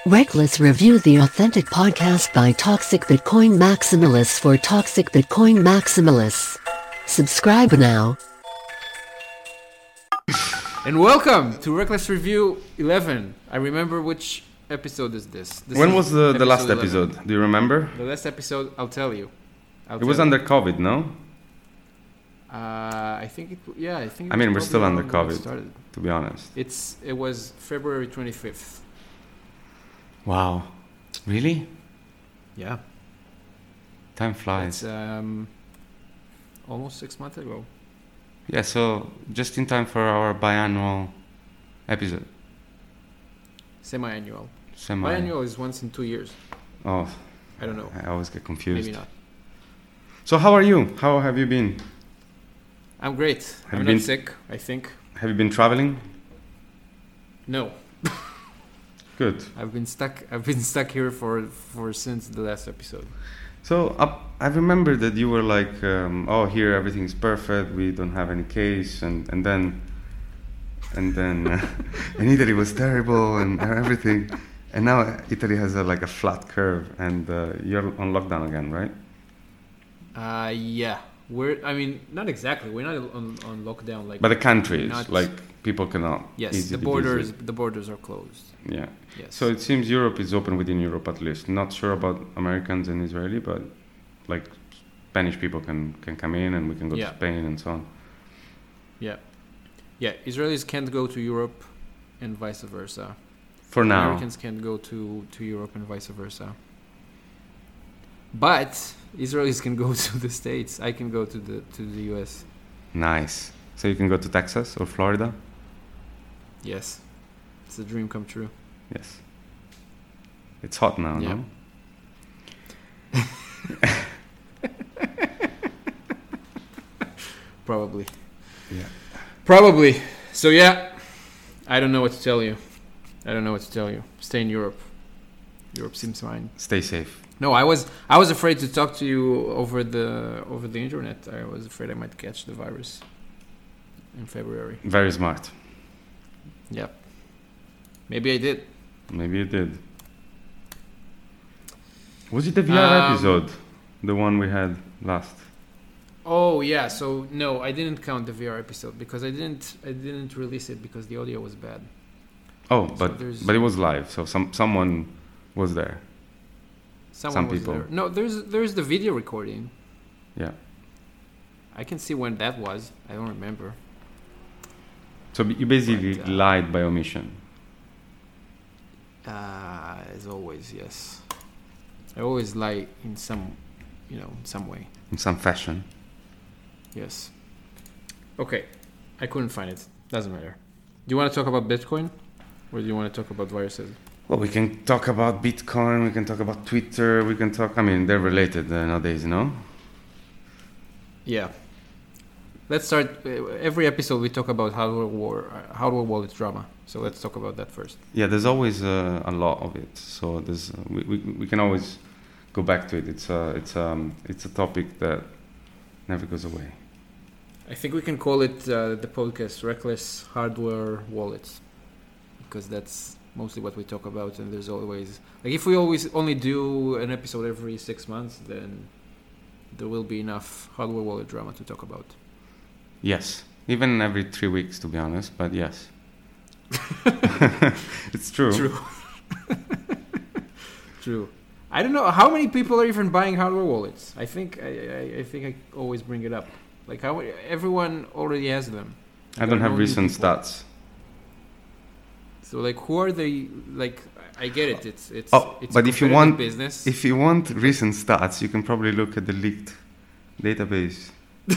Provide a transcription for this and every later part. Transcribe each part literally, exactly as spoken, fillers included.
Reckless Review, the authentic podcast by Toxic Bitcoin Maximalists for Toxic Bitcoin Maximalists. Subscribe now. And welcome to Reckless Review eleven. I remember which episode is this. this when is was the, the last eleven. episode? Do you remember? The last episode, I'll tell you. I'll It tell was you. under COVID, no? Uh, I think it. Yeah, I think. It I mean, was we're still probably under around when it COVID, started. to be honest. It's. It was February twenty-fifth. Wow. Really? Yeah. Time flies. It's um, almost six months ago. Yeah, so just in time for our biannual episode. Semi-annual. Semi. Biannual is once in two years. Oh, I don't know. I always get confused. Maybe not. So how are you? How have you been? I'm great. Have I'm you not been- sick. I think. Have you been traveling? No. Good. I've been stuck. I've been stuck here for for since the last episode. So uh, I remember that you were like, um, oh, here everything's perfect. We don't have any case, and and then and then uh, in Italy was terrible and everything, and now Italy has a, like a flat curve, and uh, you're on lockdown again, right? Uh, yeah. We're. I mean, not exactly. We're not on on lockdown like. But the country is Not- like people cannot. yes, easily the borders. visit. The borders are closed. Yeah. Yes. So it seems Europe is open within Europe at least. Not sure about Americans and Israeli, but like Spanish people can, can come in and we can go Yeah. to Spain and so on. yeah, yeah. Israelis can't go to Europe, and vice versa. For now. Americans can't go to to Europe and vice versa. But Israelis can go to the States. I can go to the to the U S. Nice. So you can go to Texas or Florida? Yes, it's a dream come true. Yes. It's hot now, Yeah. no? Probably. Yeah. Probably. So yeah, I don't know what to tell you. I don't know what to tell you. Stay in Europe. Europe seems fine. Stay safe. No, I was I was afraid to talk to you over the over the internet. I was afraid I might catch the virus in February. Very smart. Yep. Maybe I did. Maybe you did. Was it the V R Um, episode? The one we had last? Oh yeah. So no, I didn't count the V R episode because I didn't I didn't release it because the audio was bad. Oh, So but there's- but it was live, so some someone was there. Someone Some was people. there. No, there's there's the video recording. Yeah. I can see when that was. I don't remember. So b- you basically But, uh, lied by omission. Uh, as always, yes. I always lie in some, you know, in some way. In some fashion. Yes. Okay. I couldn't find it. Doesn't matter. Do you want to talk about Bitcoin? Or do you want to talk about viruses? Well, we can talk about Bitcoin, we can talk about Twitter, we can talk, I mean, they're related uh, nowadays, you know? Yeah. Let's start. Uh, every episode we talk about hardware war, uh, hardware wallet drama. So let's talk about that first. Yeah, there's always uh, a lot of it, so there's, uh, we, we, we can always go back to it. It's a, it's, um, it's a topic that never goes away. I think we can call it uh, the podcast Reckless Hardware Wallets. Because that's mostly what we talk about, and there's always like if we always only do an episode every six months, then there will be enough hardware wallet drama to talk about. Yes, even every three weeks, to be honest, but yes. It's true. True. True. I don't know how many people are even buying hardware wallets. I think I, I, I think I always bring it up. Like how everyone already has them. I There don't are have no new recent people. stats. So like who are they? Like I get it. It's it's Oh, it's but a if you competitive want- business. If you want recent stats, you can probably look at the leaked database.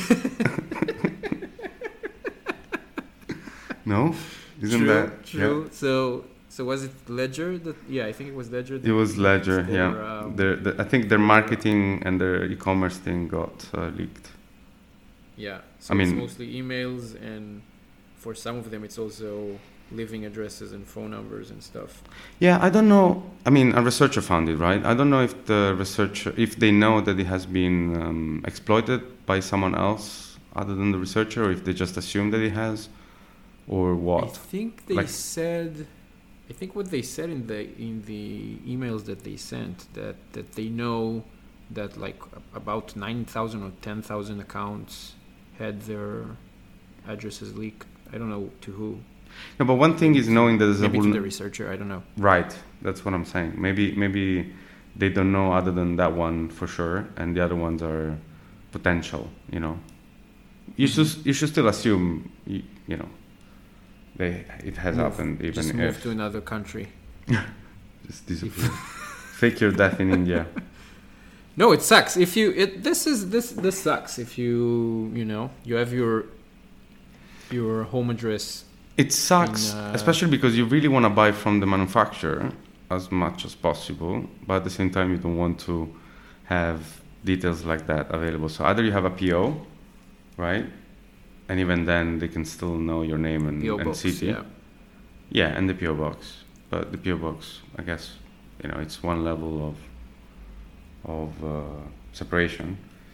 No? Isn't true, that true? So, so was it Ledger? That yeah, I think it was Ledger. Yeah. that It was Ledger, their, yeah. um, Their, the, I think their marketing and their e-commerce thing got uh, leaked. yeah. So I it's mean- mostly emails, and for some of them, it's also living addresses and phone numbers and stuff. Yeah, I don't know. I mean, a researcher found it, right? I don't know if the researcher, if they know that it has been um, exploited by someone else other than the researcher, or if they just assume that it has, or I what. think they Like- said I think what they said in the in the emails that they sent that that they know that like about nine thousand or ten thousand accounts had their addresses leaked. I don't know to who. No, but one thing is knowing that there's Maybe a to vul- the researcher. I don't know. Right, that's what I'm saying. Maybe maybe they don't know other than that one for sure, and the other ones are potential. You know, you should you should still assume you, you know they it has Move. happened even Just if move to another country. just disappear, fake your death in India. No, it sucks. If you it this is this this sucks. If you you know you have your your home address. It sucks, in, uh, especially because you really want to buy from the manufacturer as much as possible, but at the same time you don't want to have details like that available. So either you have a P O, right? And even then they can still know your name and, P O and box, city. yeah. Yeah, and the P O box. But the P O box, I guess, you know, it's one level of of uh, separation.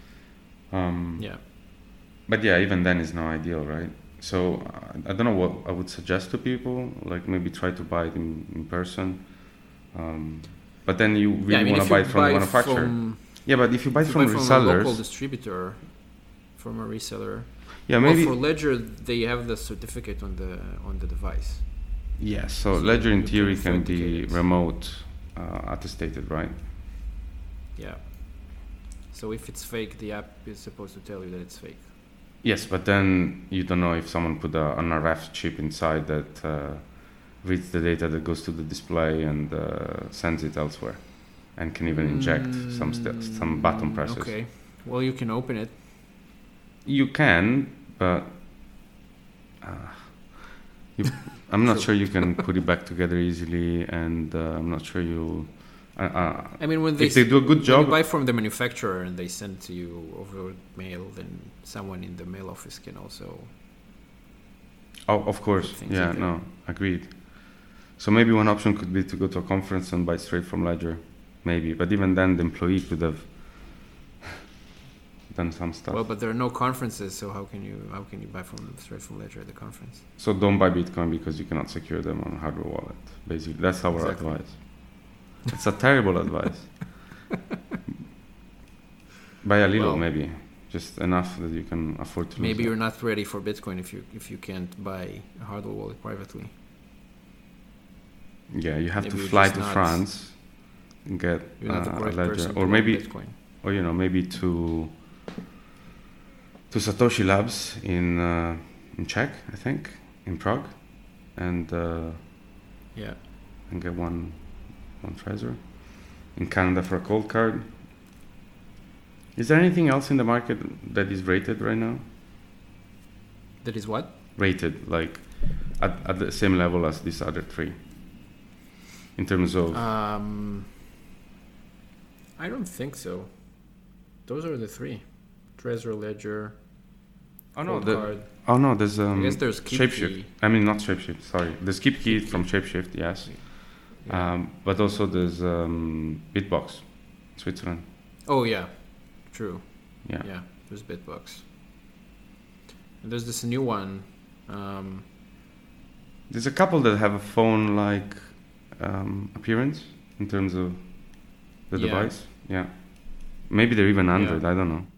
Um, Yeah. But yeah, even then it's not ideal, right? So uh, I don't know what I would suggest to people, like maybe try to buy it in, in person. Um, but then you really yeah, I mean, want if to buy you it from buy the manufacturer. From, Yeah, but if you buy if you from buy from resellers, a local distributor, from a reseller. yeah, maybe. Well, for Ledger, they have the certificate on the on the device. Yeah, so So Ledger in you theory can can be authenticate it. remote uh, attestated, right? Yeah. So if it's fake, the app is supposed to tell you that it's fake. Yes, but then you don't know if someone put a, an R F chip inside that uh, reads the data that goes to the display and uh, sends it elsewhere, and can even inject some st- some button Mm, presses. Okay. Well, you can open it. You can, but uh, you, I'm not True. sure you can put it back together easily, and uh, I'm not sure you. Uh, uh, I mean, when they if they do a good when job, you buy from the manufacturer and they send to you over mail, then someone in the mail office can also. oh, of course, things yeah, in there. no, agreed. So maybe one option could be to go to a conference and buy straight from Ledger, maybe. But even then, the employee could have done some stuff. Well, but there are no conferences, so how can you how can you buy from straight from Ledger at the conference? So don't buy Bitcoin because you cannot secure them on a hardware wallet. Basically, that's our Exactly. advice. It's a terrible advice. Buy a little, Well, maybe, just enough that you can afford to. Maybe lose you're not ready for Bitcoin if you if you can't buy a hardware wallet privately. it. Yeah, you have maybe to you're fly just to not- France and get You're not the uh, a correct ledger, person to or own maybe, Bitcoin. or you know, maybe to to Satoshi Labs in uh, in Czech, I think, in Prague, and uh, Yeah. and get one one Trezor. In Canada for a cold card. Is there anything else in the market that is rated right now? That is what? Rated, like at, at the same level as these other three, in terms of Um, I don't think so. Those are the three: Trezor, Ledger, oh no, Cold the, Card. oh no, there's um, I guess there's Shapeshift. KeepKey. I mean not Shapeshift. Sorry, there's KeepKey KeepKey. from Shapeshift. Yes, Yeah. um, but also there's um, Bitbox, Switzerland. Oh yeah, true. Yeah. Yeah, there's Bitbox. And there's this new one. Um, There's a couple that have a phone-like um, appearance in terms of the Yeah. device. Yeah. Maybe they're even Android. Yeah. I don't know.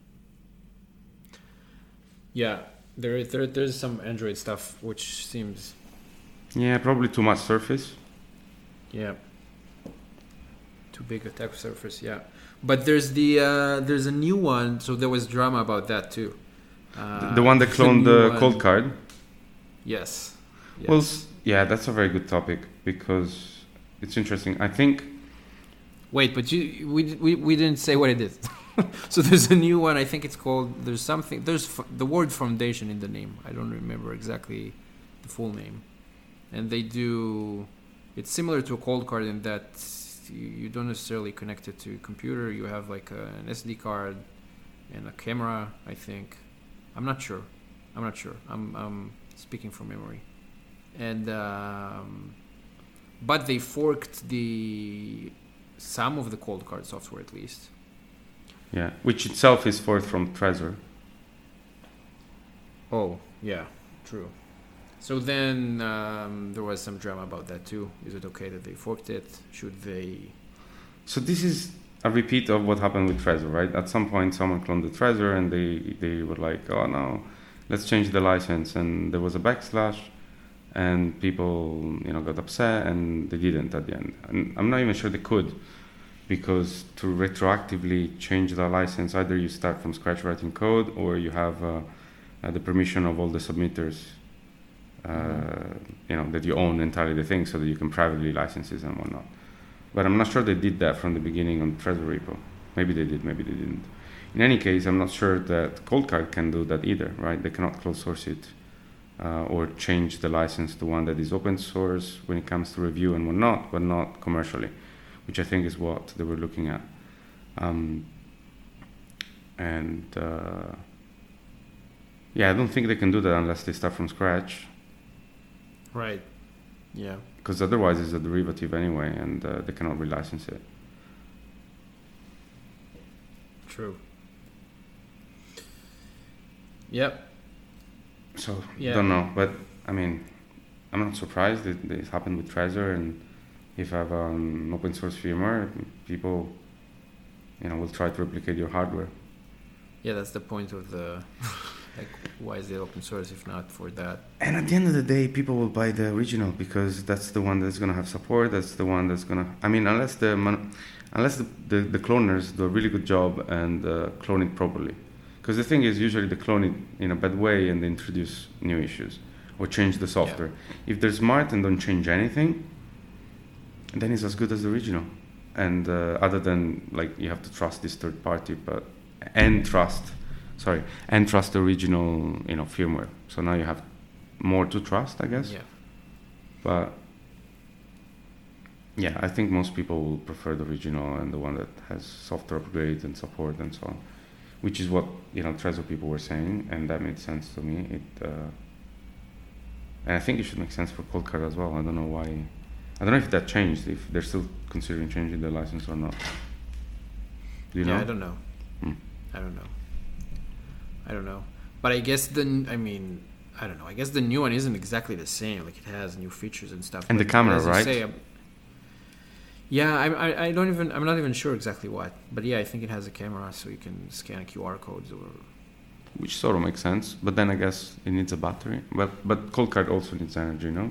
yeah, there, there there's some Android stuff which seems Yeah, probably too much Surface. yeah too big a tech surface. Yeah, but there's the uh, there's a new one. So there was drama about that too. Uh, the one that there's a cloned new the one- cold card. Yes. yes. Well, s- yeah, that's a very good topic because it's interesting. I think Wait, but you we we we didn't say what it is. So there's a new one. I think it's called. There's something. There's f- the word foundation in the name. I don't remember exactly the full name. And they do. It's similar to a cold card in that you, you don't necessarily connect it to a computer. You have like a, an S D card and a camera. I think. I'm not sure. I'm not sure. I'm I'm speaking from memory. And um, but they forked the some of the cold card software at least. yeah, which itself is forth from Trezor. Oh, yeah, true. So then um, there was some drama about that too. Is it okay that they forked it? Should they? So this is a repeat of what happened with Trezor, right? At some point, someone cloned the Trezor, and they they were like, "Oh no, let's change the license." And there was a backslash, and people, you know, got upset, and they didn't at the end. And I'm not even sure they could, because to retroactively change the license, either you start from scratch writing code, or you have uh, uh, the permission of all the submitters. Uh, you know, that you own entirely the thing, so that you can privately license it and whatnot. But I'm not sure they did that from the beginning on Trezor repo. Maybe they did, maybe they didn't. In any case, I'm not sure that Coldcard can do that either, right? They cannot close source it uh, or change the license to one that is open source when it comes to review and whatnot, but not commercially, which I think is what they were looking at. Um, and uh, yeah, I don't think they can do that unless they start from scratch. Right. Yeah. Because otherwise it's a derivative anyway, and uh, they cannot relicense it. True. Yep. So, yeah. Don't know. But, I mean, I'm not surprised that this happened with Trezor, and if I have an open source firmware, people, you know, will try to replicate your hardware. Yeah, that's the point of the... Like, why is it open source if not for that? And at the end of the day, people will buy the original because that's the one that's going to have support. That's the one that's going to... I mean, unless the mon- unless the, the, the cloners do a really good job and uh, clone it properly. Because the thing is, usually they clone it in a bad way and they introduce new issues or change the software. Yeah. If they're smart and don't change anything, then it's as good as the original. And uh, other than, like, you have to trust this third party, but and trust... Sorry, and trust the original, you know, firmware. So now you have more to trust, I guess. Yeah. But yeah, I think most people will prefer the original and the one that has software upgrades and support and so on, which is what, you know, Trezor people were saying, and that made sense to me. It, uh, and I think it should make sense for Coldcard as well. I don't know why. I don't know if that changed, if they're still considering changing the license or not. Do you yeah, know? I don't know. Hmm. I don't know. I don't know, but I guess the I mean I don't know. I guess the new one isn't exactly the same. Like, it has new features and stuff. And but, the camera, right? Say, um, yeah, I, I I don't even I'm not even sure exactly what, but yeah, I think it has a camera, so you can scan Q R codes or. Which sort of makes sense, but then I guess it needs a battery. But but Coldcard also needs energy, no?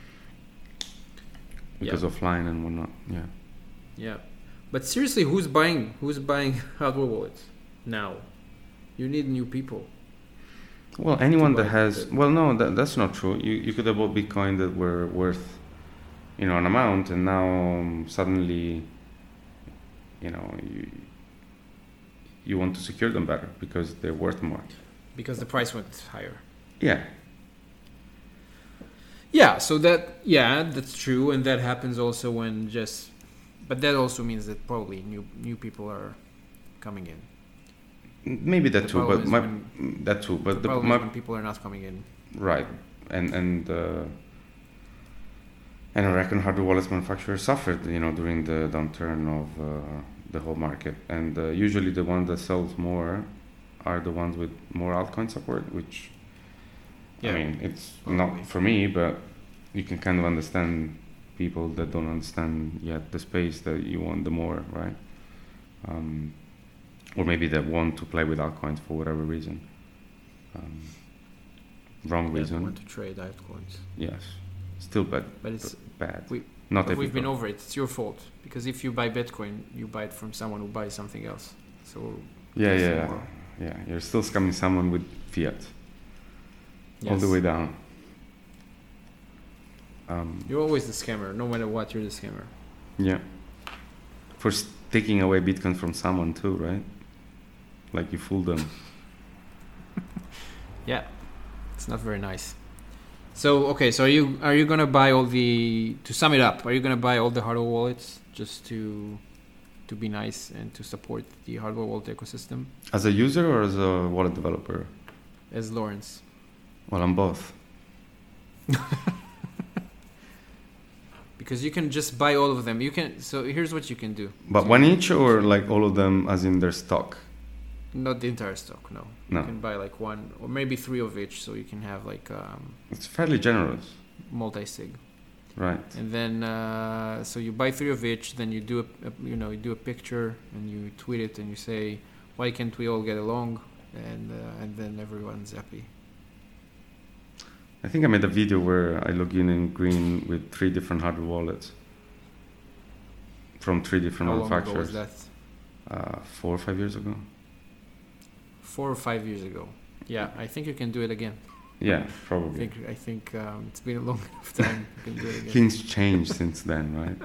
Because yeah. offline and whatnot. Yeah. Yeah, but seriously, who's buying who's buying hardware wallets now? You need new people. Well, anyone that has... It. Well, no, that, that's not true. You you could have bought Bitcoin that were worth, you know, an amount, and now um, suddenly, you know, you, you want to secure them better because they're worth more. Because the price went higher. Yeah. Yeah, so that... Yeah, that's true, and that happens also when just... But that also means that probably new new people are coming in. Maybe that the too, but my, when, that too, but the, the problem my, is when people are not coming in. Right, and and uh, and I reckon hardware wallets manufacturers suffered, you know, during the downturn of uh, the whole market, and uh, usually the ones that sells more are the ones with more altcoin support, which yeah, I mean, it's probably not for me, but you can kind of understand people that don't understand yet the space that you want the more, right? Um, Or maybe they want to play with altcoins for whatever reason. Um, wrong yeah, reason. Want to trade altcoins. Yes, still bad. But it's b- bad. We, Not but we've been people. over it. It's your fault because if you buy Bitcoin, you buy it from someone who buys something else. So yeah, yeah, yeah, yeah. You're still scamming someone with fiat. Yes. All the way down. Um, you're always the scammer. No matter what, you're the scammer. Yeah. For st- taking away Bitcoin from someone too, right? Like you fooled them. Yeah, it's not very nice. So okay, so are you are you gonna buy all the? To sum it up, are you gonna buy all the hardware wallets just to to be nice and to support the hardware wallet ecosystem? As a user or as a wallet developer? As Lawrence. Well, I'm both. Because you can just buy all of them. You can. So here's what you can do. But so one each, or like all of them, as in their stock? Not the entire stock, no. No. You can buy like one or maybe three of each, so you can have like um, It's fairly generous. multi-sig. Right. And then, uh, so you buy three of each, then you do a, a, you know, you do a picture and you tweet it and you say, why can't we all get along? And uh, and then everyone's happy. I think I made a video where I log in in Green with three different hardware wallets from three different How long ago manufacturers. was that? Uh, four or five years ago. Four or five years ago. Yeah, I think you can do it again. Yeah, I probably. think I think um, it's been a long enough time. You can do it again. Things changed since then, right?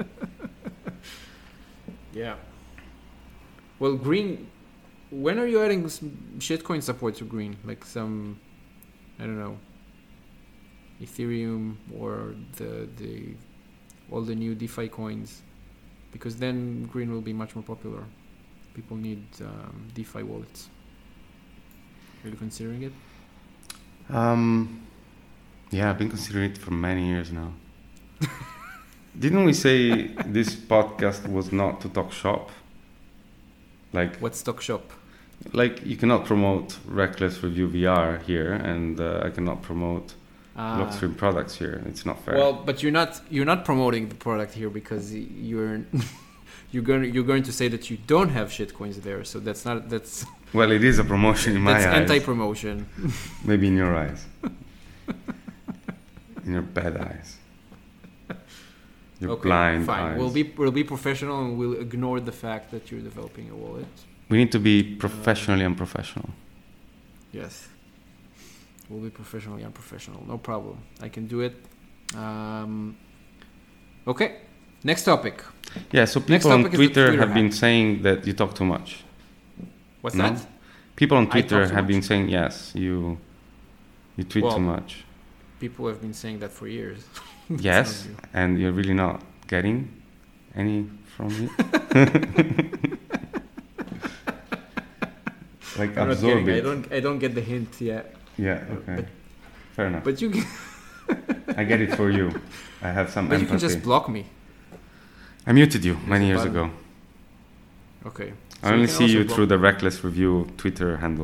Yeah. Well, Green. When are you adding some shitcoin support to Green? Like some, I don't know, Ethereum or the the all the new DeFi coins, because then Green will be much more popular. People need um, DeFi wallets. Are you considering it? Um, yeah, I've been considering it for many years now. Didn't we say this podcast was not to talk shop? Like, What's Stock Shop? like you cannot promote Reckless Review V R here, and uh, I cannot promote Ah. Blockstream products here. It's not fair. Well, but you're not you're not promoting the product here because y- you're you're going you're going to say that you don't have shitcoins there. So that's not that's Well, it is a promotion in my that's eyes. anti-promotion. Maybe in your eyes. In your bad eyes. Your Okay, blind fine. eyes. We'll be we'll be professional and we'll ignore the fact that you're developing a wallet. We need to be professionally unprofessional. Yes. We'll be professionally unprofessional. No problem. I can do it. Um, okay. Next topic. Yeah, so Next people on topic is the Twitter Twitter have been hack. saying that you talk too much. What's No? that? People on I Twitter talk too have been much? saying yes, you you tweet Well, too much. People have been saying that for years. Yes, Some of you. and you're really not getting any from it. Like I'm not absorb kidding. I it. don't I don't get the hint yet. Yeah, okay. But- Fair enough. But you can, I get it for you. I have some but you empathy. can just block me. I muted you many a years button. ago. Okay. I So only can see also you block through me. the Reckless Review Twitter handle.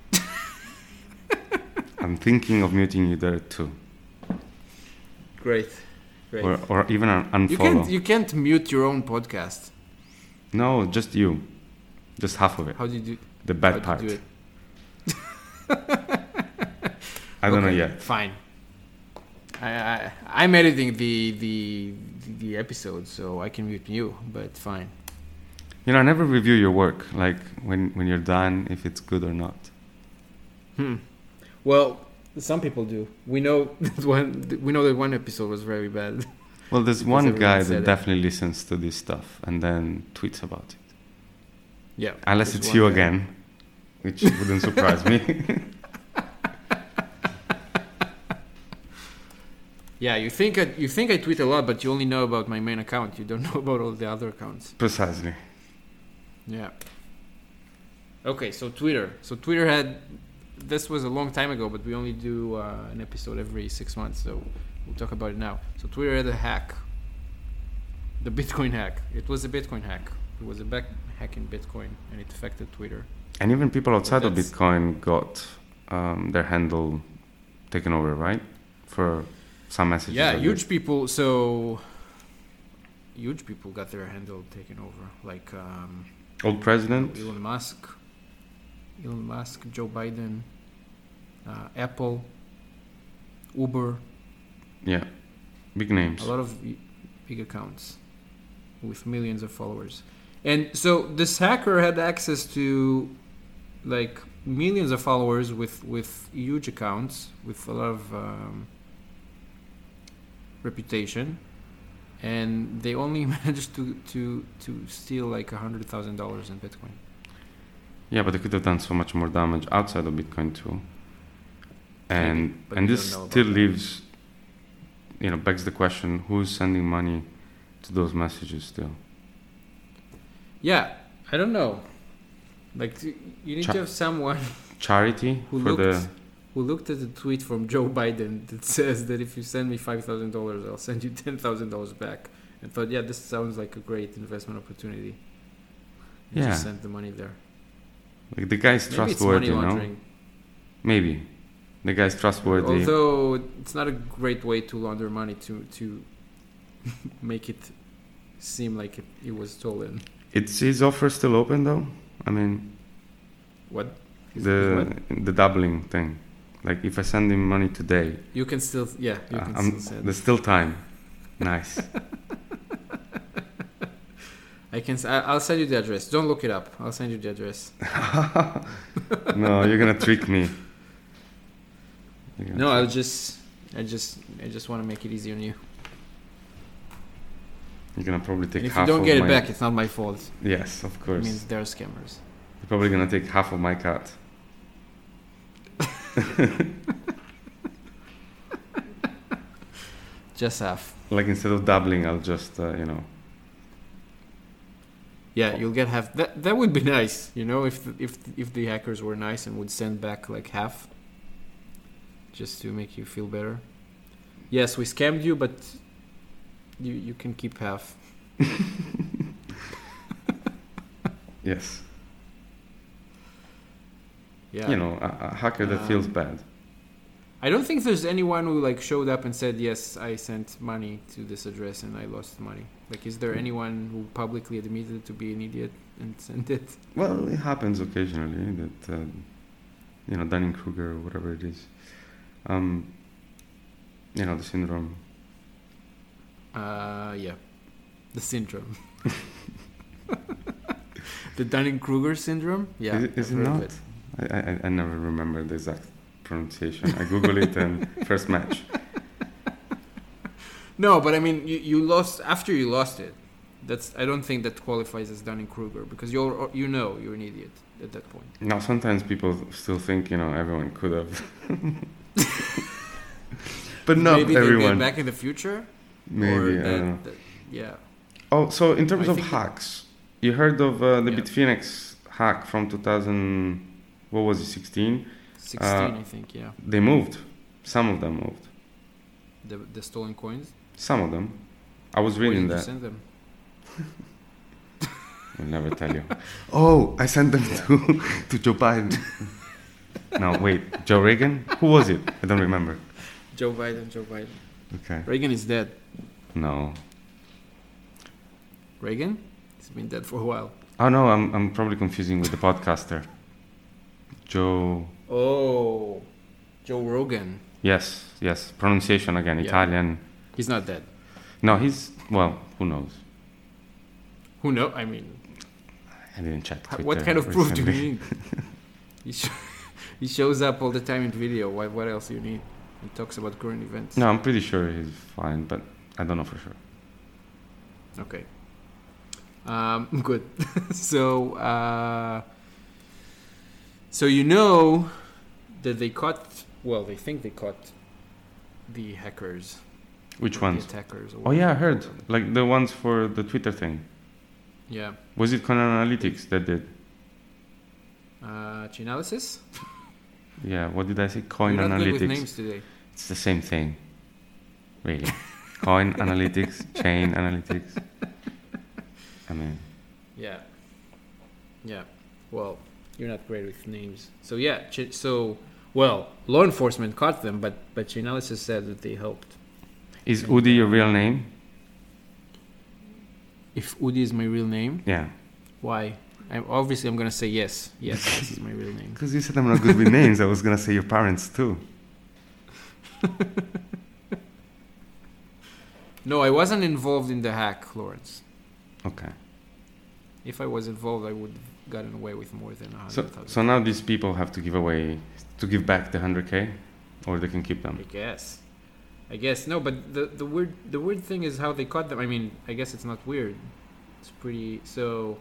I'm thinking of muting you there too. Great. Great. Or, or even un- you unfollow. can't you can't mute your own podcast. No, just you. Just half of it. How do you do The how bad do you part. do it? I don't know Okay, yet. Fine. I, I I'm editing the the the episode, so I can mute you. But fine. You know, I never review your work, like when, when you're done, if it's good or not. Hmm. Well, some people do. We know that one. We know that one episode was very bad. Well, there's Because one everyone guy said that it. definitely listens to this stuff and then tweets about it. Yeah. Unless there's it's one you guy. again, which wouldn't surprise me. Yeah, you think I, you think I tweet a lot, but you only know about my main account. You don't know about all the other accounts. Precisely. Yeah. Okay, so Twitter. So Twitter had. This was a long time ago, but we only do uh, an episode every six months, so we'll talk about it now. So Twitter had a hack. The Bitcoin hack. It was a Bitcoin hack. It was a back hack in Bitcoin, and it affected Twitter. And even people outside of that's- Bitcoin got um, their handle taken over, right? For some messages. Yeah, like huge this. people. So huge people got their handle taken over, like um, Old president. Elon Musk, Elon Musk, Joe Biden, uh, Apple, Uber. Yeah. Big names. A lot of y- big accounts with millions of followers. And so this hacker had access to like millions of followers with, with huge accounts with a lot of um, reputation, and they only managed to, to, to steal like a hundred thousand dollars in Bitcoin. Yeah, but they could have done so much more damage outside of Bitcoin too. And Maybe, but and we this don't know about still that. leaves, you know, begs the question: who's sending money to those messages still? Yeah, I don't know. Like y- you need Cha- to have someone Charity who for looked the who looked at a tweet from Joe Biden that says that if you send me five thousand dollars, I'll send you ten thousand dollars back, and thought, yeah, this sounds like a great investment opportunity. And Yeah. just sent the money there. Like the guy's Maybe trustworthy, it's money no? laundering. Maybe the guy's trustworthy. Although it's not a great way to launder money to to make it seem like it, it was stolen. Is his offer still open though? I mean, What? Is- is the what? the doubling thing. Like if I send him money today, You can still, yeah, you uh, can I'm- still send. there's still time. Nice. I can. s- I- I'll send you the address. Don't look it up. I'll send you the address. No, you're gonna trick me. You're gonna No, trick- I'll just. I just. I just want to make it easy on you. You're gonna probably take And if you half don't of get my... it back, it's not my fault. Yes, of It course. means they're scammers. You're probably gonna take half of my cut. Just half. Like instead of doubling, I'll just uh, you know. Yeah, you'll get half. That that would be nice, you know, if the, if if the hackers were nice and would send back like half, just to make you feel better. Yes, we scammed you, but you you can keep half. Yes. Yeah. You know, a, a hacker that feels Um, bad. I don't think there's anyone who like showed up and said, "Yes, I sent money to this address and I lost money." Like, is there anyone who publicly admitted to be an idiot and sent it? Well, it happens occasionally that uh, you know, Dunning-Kruger or whatever it is. Um, you know, the syndrome. Uh, yeah, the syndrome. The Dunning-Kruger syndrome. Yeah, is it, is I've it heard of not? it. I, I I never remember the exact pronunciation. I Google it and first match. No, but I mean, you, you lost after you lost it. That's I don't think that qualifies as Dunning-Kruger because you're you know you're an idiot at that point. Now, sometimes people still think, you know, everyone could have. But not Maybe they'll everyone. get back in the future. Maybe, or I that, don't know. that- yeah. Oh, so in terms I of think that- hacks, you heard of uh, the Yeah. Bitfinex hack from two thousand, what was it, sixteen? Sixteen, Uh, I think. Yeah, They moved. Some of them moved. the the stolen coins. Some of them. I was Where reading did you that. send them? I'll never tell you. Oh, I sent them to, to Joe Biden. No, wait, Joe Reagan? Who was it? I don't remember. Joe Biden. Joe Biden. Okay. Reagan is dead. No. Reagan? He's been dead for a while. Oh no, I'm I'm probably confusing with the podcaster. Joe. Oh, Joe Rogan. Yes, yes. Pronunciation again, Yeah. Italian. He's not dead. No, he's well. Who knows? Who knows? I mean, I didn't check. h- Twitter what kind of proof do you recently. need? he, sh- he shows up all the time in video. What, what else do you need? He talks about current events. No, I'm pretty sure he's fine, but I don't know for sure. Okay. Um, good. so, uh, so you know that they caught. Well, they think they caught the hackers. Which or ones? The attackers. Or Oh yeah, I whatever. heard. Like the ones for the Twitter thing. Yeah. Was it Coin Analytics that did? Uh, Chainalysis? Yeah. What did I say? Coin You're not good with Analytics. names today. It's the same thing. Really. Coin Analytics, Chain Analytics. I mean, Yeah. Yeah. Well, you're not great with names. So yeah. Ch- so well, law enforcement caught them, but but Chainalysis said that they helped. is Udi your real name? If Udi is my real name, Yeah. why? I'm obviously I'm gonna say yes. Yes, this is my real name. Because you said I'm not good with names, I was gonna say your parents too. No, I wasn't involved in the hack, Lawrence. Okay. If I was involved, I would have gotten away with more than a So hundred thousand. so now these people have to give away, to give back the one hundred K, or they can keep them. I guess. I guess no, but the the weird the weird thing is how they caught them. I mean, I guess it's not weird. It's pretty so.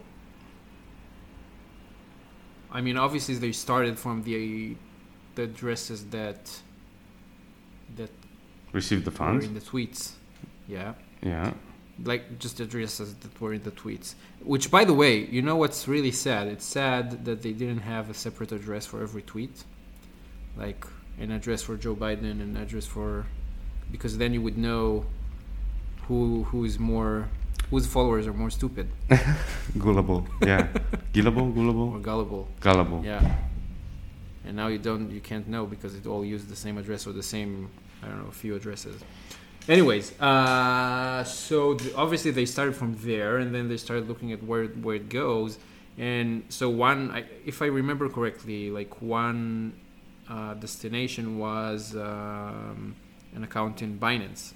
I mean, obviously they started from the the addresses that that Receive the were funds. in the tweets. Yeah, Yeah. like just addresses that were in the tweets. Which, by the way, you know what's really sad? It's sad that they didn't have a separate address for every tweet, like an address for Joe Biden and an address for, because then you would know who who is more whose followers are more stupid Gullible. Yeah. Gullible. Gullible. or gullible. Gullible. Yeah. And now you don't, you can't know because it all used the same address or the same, I don't know, a few addresses. Anyways, uh, so the, obviously they started from there, and then they started looking at where where it goes. And so one, I, if I remember correctly, like one uh, destination was um, an account in Binance,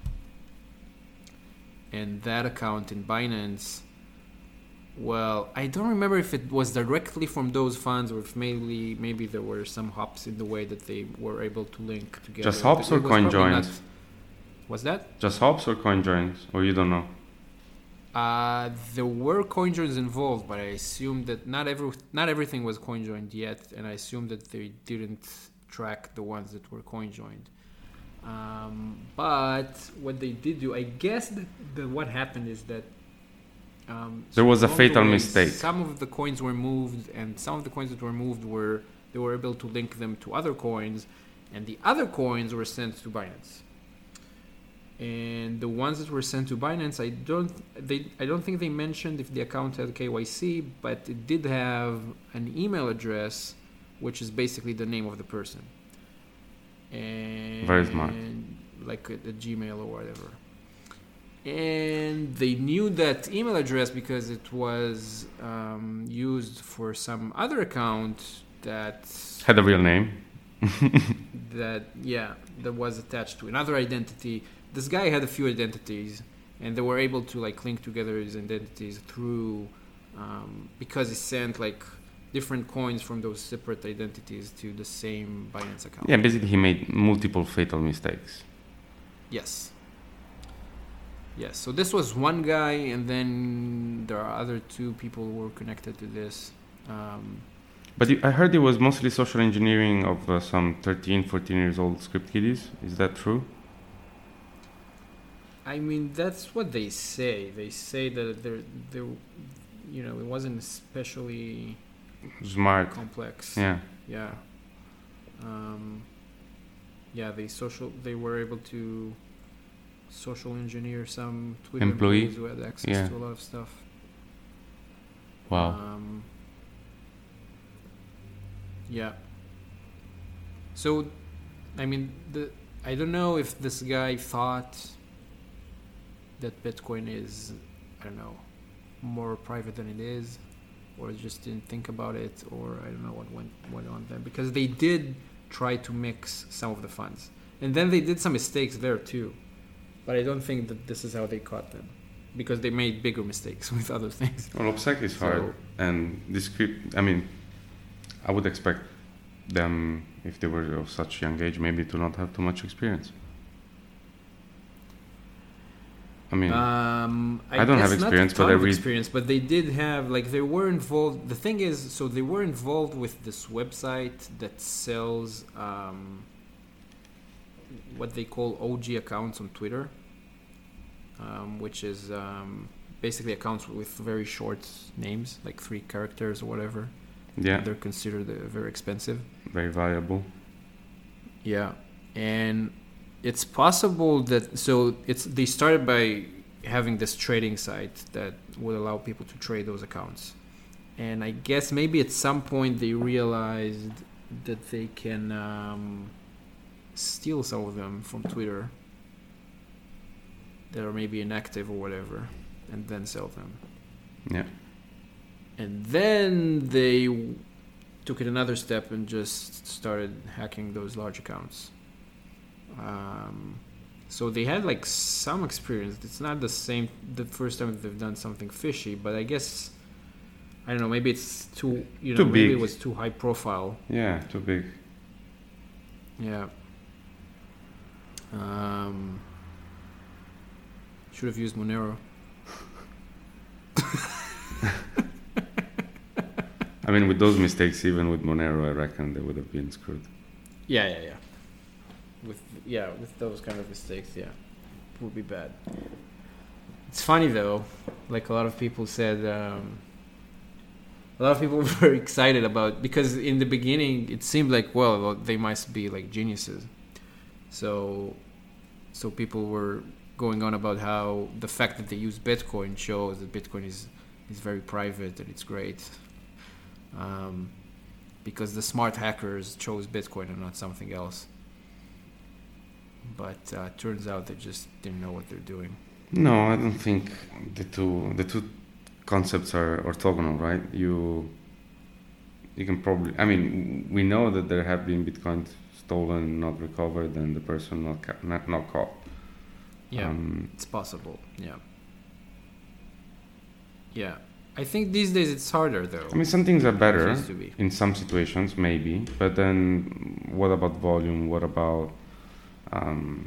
and that account in Binance, well, I don't remember if it was directly from those funds or if maybe maybe there were some hops in the way that they were able to link together. Just hops or It was coin probably joins? not- What's that? Just hops or coin joins? Or you don't know? Uh, there were coin joins involved, but I assumed that not every not everything was coin joined yet, and I assumed that they didn't track the ones that were coin joined. Um, but what they did do, I guess that, that what happened is that um, There was a along the fatal way, mistake. Some of the coins were moved, and some of the coins that were moved were they were able to link them to other coins, and the other coins were sent to Binance. And the ones that were sent to Binance, I don't they I don't think they mentioned if the account had K Y C, but it did have an email address, which is basically the name of the person. And Very smart. Like a, a Gmail or whatever. And they knew that email address because it was um, used for some other account that Had a real name. that yeah that was attached to another identity. This guy had a few identities, and they were able to like link together his identities through um, because he sent like different coins from those separate identities to the same Binance account. Yeah, basically he made multiple fatal mistakes. Yes. Yes. So this was one guy, and then there are other two people who were connected to this. Um, But you, I heard it was mostly social engineering of uh, some thirteen, fourteen years old script kiddies. Is that true? I mean, that's what they say. They say that they're, they're, you know, it wasn't especially Smart. complex. Yeah. Yeah. Um, yeah, they social. They were able to social engineer some Twitter Employee? employees who had access Yeah. to a lot of stuff. Wow. Um, yeah. So, I mean, the I don't know if this guy thought that Bitcoin is, I don't know, more private than it is, or just didn't think about it, or I don't know what went, went on there. Because they did try to mix some of the funds. And then they did some mistakes there too. But I don't think that this is how they caught them. Because they made bigger mistakes with other things. Well, OPSEC is So- hard, and this script. I mean, I would expect them, if they were of such young age, maybe to not have too much experience. I mean, Um, I, I don't have guess not a experience, but ton I of read- experience, but they did have like they were involved. The thing is, so they were involved with this website that sells um, what they call O G accounts on Twitter, um, which is um, basically accounts with very short names, like three characters or whatever. yeah, They're considered uh, very expensive. very valuable. Yeah, and it's possible that so it's they started by having this trading site that would allow people to trade those accounts, and I guess maybe at some point they realized that they can um, steal some of them from Twitter that are maybe inactive or whatever, and then sell them. Yeah, And then they w- took it another step and just started hacking those large accounts. Um, so they had like some experience. It's not the same, the first time that they've done something fishy, but I guess, I don't know, maybe it's too, you know, Too maybe big. it was too high profile. yeah, too big. Yeah. Um, should have used Monero. I mean, with those mistakes, even with Monero, I reckon they would have been screwed. Yeah, yeah, yeah. With yeah, with those kind of mistakes, yeah, it would be bad. It's funny though, like a lot of people said, um, a lot of people were very excited about because in the beginning it seemed like well they must be like geniuses, so so people were going on about how the fact that they use Bitcoin shows that Bitcoin is is very private and it's great. Um, because the smart hackers chose Bitcoin and not something else. But uh, turns out they just didn't know what they're doing. No, I don't think the two the two concepts are orthogonal, right? You you can probably, I mean, we know that there have been Bitcoins stolen, not recovered, and the person not ca- not, not caught. Yeah, Um, it's possible. Yeah. Yeah. I think these days it's harder though. I mean, some things are better It used to be. in some situations, maybe. But then, what about volume? What about, um,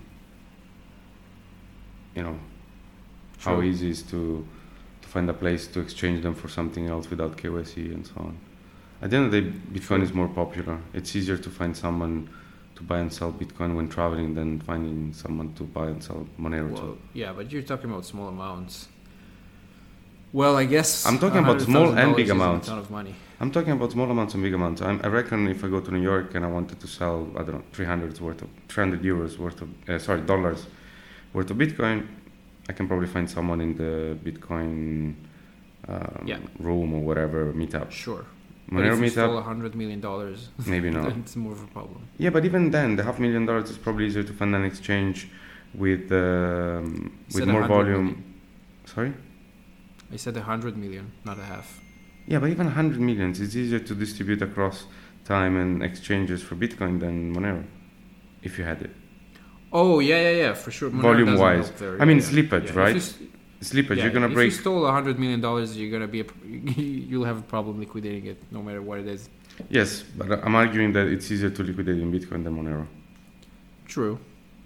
you know, how True. easy is to to find a place to exchange them for something else without K Y C and so on. At the end of the day, Bitcoin True. is more popular. It's easier to find someone to buy and sell Bitcoin when traveling than finding someone to buy and sell Monero Well, to. yeah, but you're talking about small amounts. Well, I guess I'm talking about small and big one hundred thousand dollars isn't amounts. A ton of money. I'm talking about small amounts and big amounts. I'm, I reckon if I go to New York and I wanted to sell, I don't know, three hundred worth of, three hundred euros worth of, uh, sorry, dollars worth of Bitcoin, I can probably find someone in the Bitcoin um, Yeah. room or whatever meetup. Sure. But Monero if you stole meetup, a hundred million dollars, maybe not. then it's more of a problem. Yeah, but even then, the half million dollars is probably easier to find an exchange with um, You with said more one hundred volume. million. Sorry. I said a hundred million, not a half. Yeah, but even one hundred millions, it's easier to distribute across time and exchanges for Bitcoin than Monero, if you had it. Oh yeah, yeah, yeah, for sure. Monero Volume doesn't wise. help there, I yeah, mean, yeah. slippage, Yeah, if right? you s- Slippage, yeah, you're gonna if break. you stole a hundred million dollars, you're gonna be a, you'll have a problem liquidating it, no matter what it is. Yes, but I'm arguing that it's easier to liquidate in Bitcoin than Monero, True.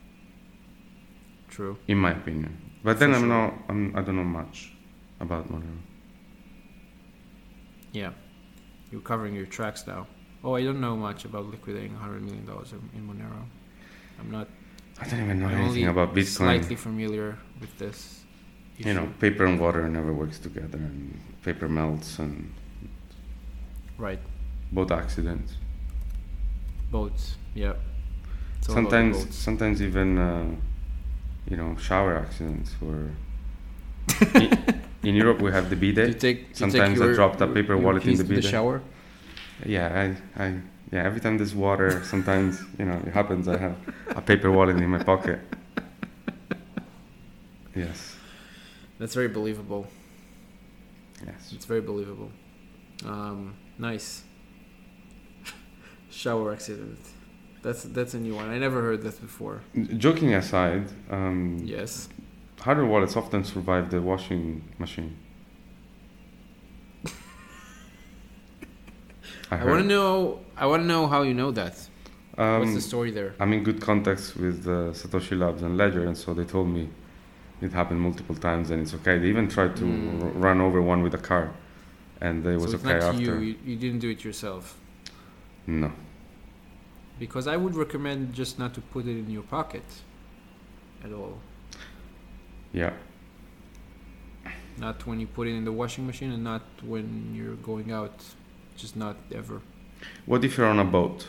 True. in my opinion. But then For I'm sure. not. I'm, I don't know much about Monero. Yeah. You're covering your tracks now. Oh, I don't know much about liquidating a hundred million dollars in, in Monero. I'm not. I don't even know I'm anything only about Bitcoin. Slightly familiar with this. You know, issue. paper and water never works together, and paper melts, and Right. boat accidents. Boats. Yeah. It's all about Sometimes, boats. sometimes even, uh, you know, shower accidents. Where in, in Europe we have the Do you bidet. take, do you Sometimes take I your, dropped a your- paper your wallet in keys the to the bidet. shower. Yeah, I, I, yeah. Every time there's water, sometimes you know it happens. I have a paper wallet in my pocket. Yes, That's very believable. yes. It's very believable. Um, nice. Shower accident. That's that's a new one. I never heard that before. Joking aside, um, Yes. hardware wallets often survive the washing machine. I, I heard. want to know. I want to know how you know that. Um, What's the story there? I'm in good contacts with uh, Satoshi Labs and Ledger, and so they told me it happened multiple times and it's okay. They even tried to Mm. r- run over one with a car, and it was so it's okay not after. you. you. You didn't do it yourself. No. Because I would recommend just not to put it in your pocket at all. Yeah. Not when you put it in the washing machine, and not when you're going out. Just not ever. What if you're on a boat?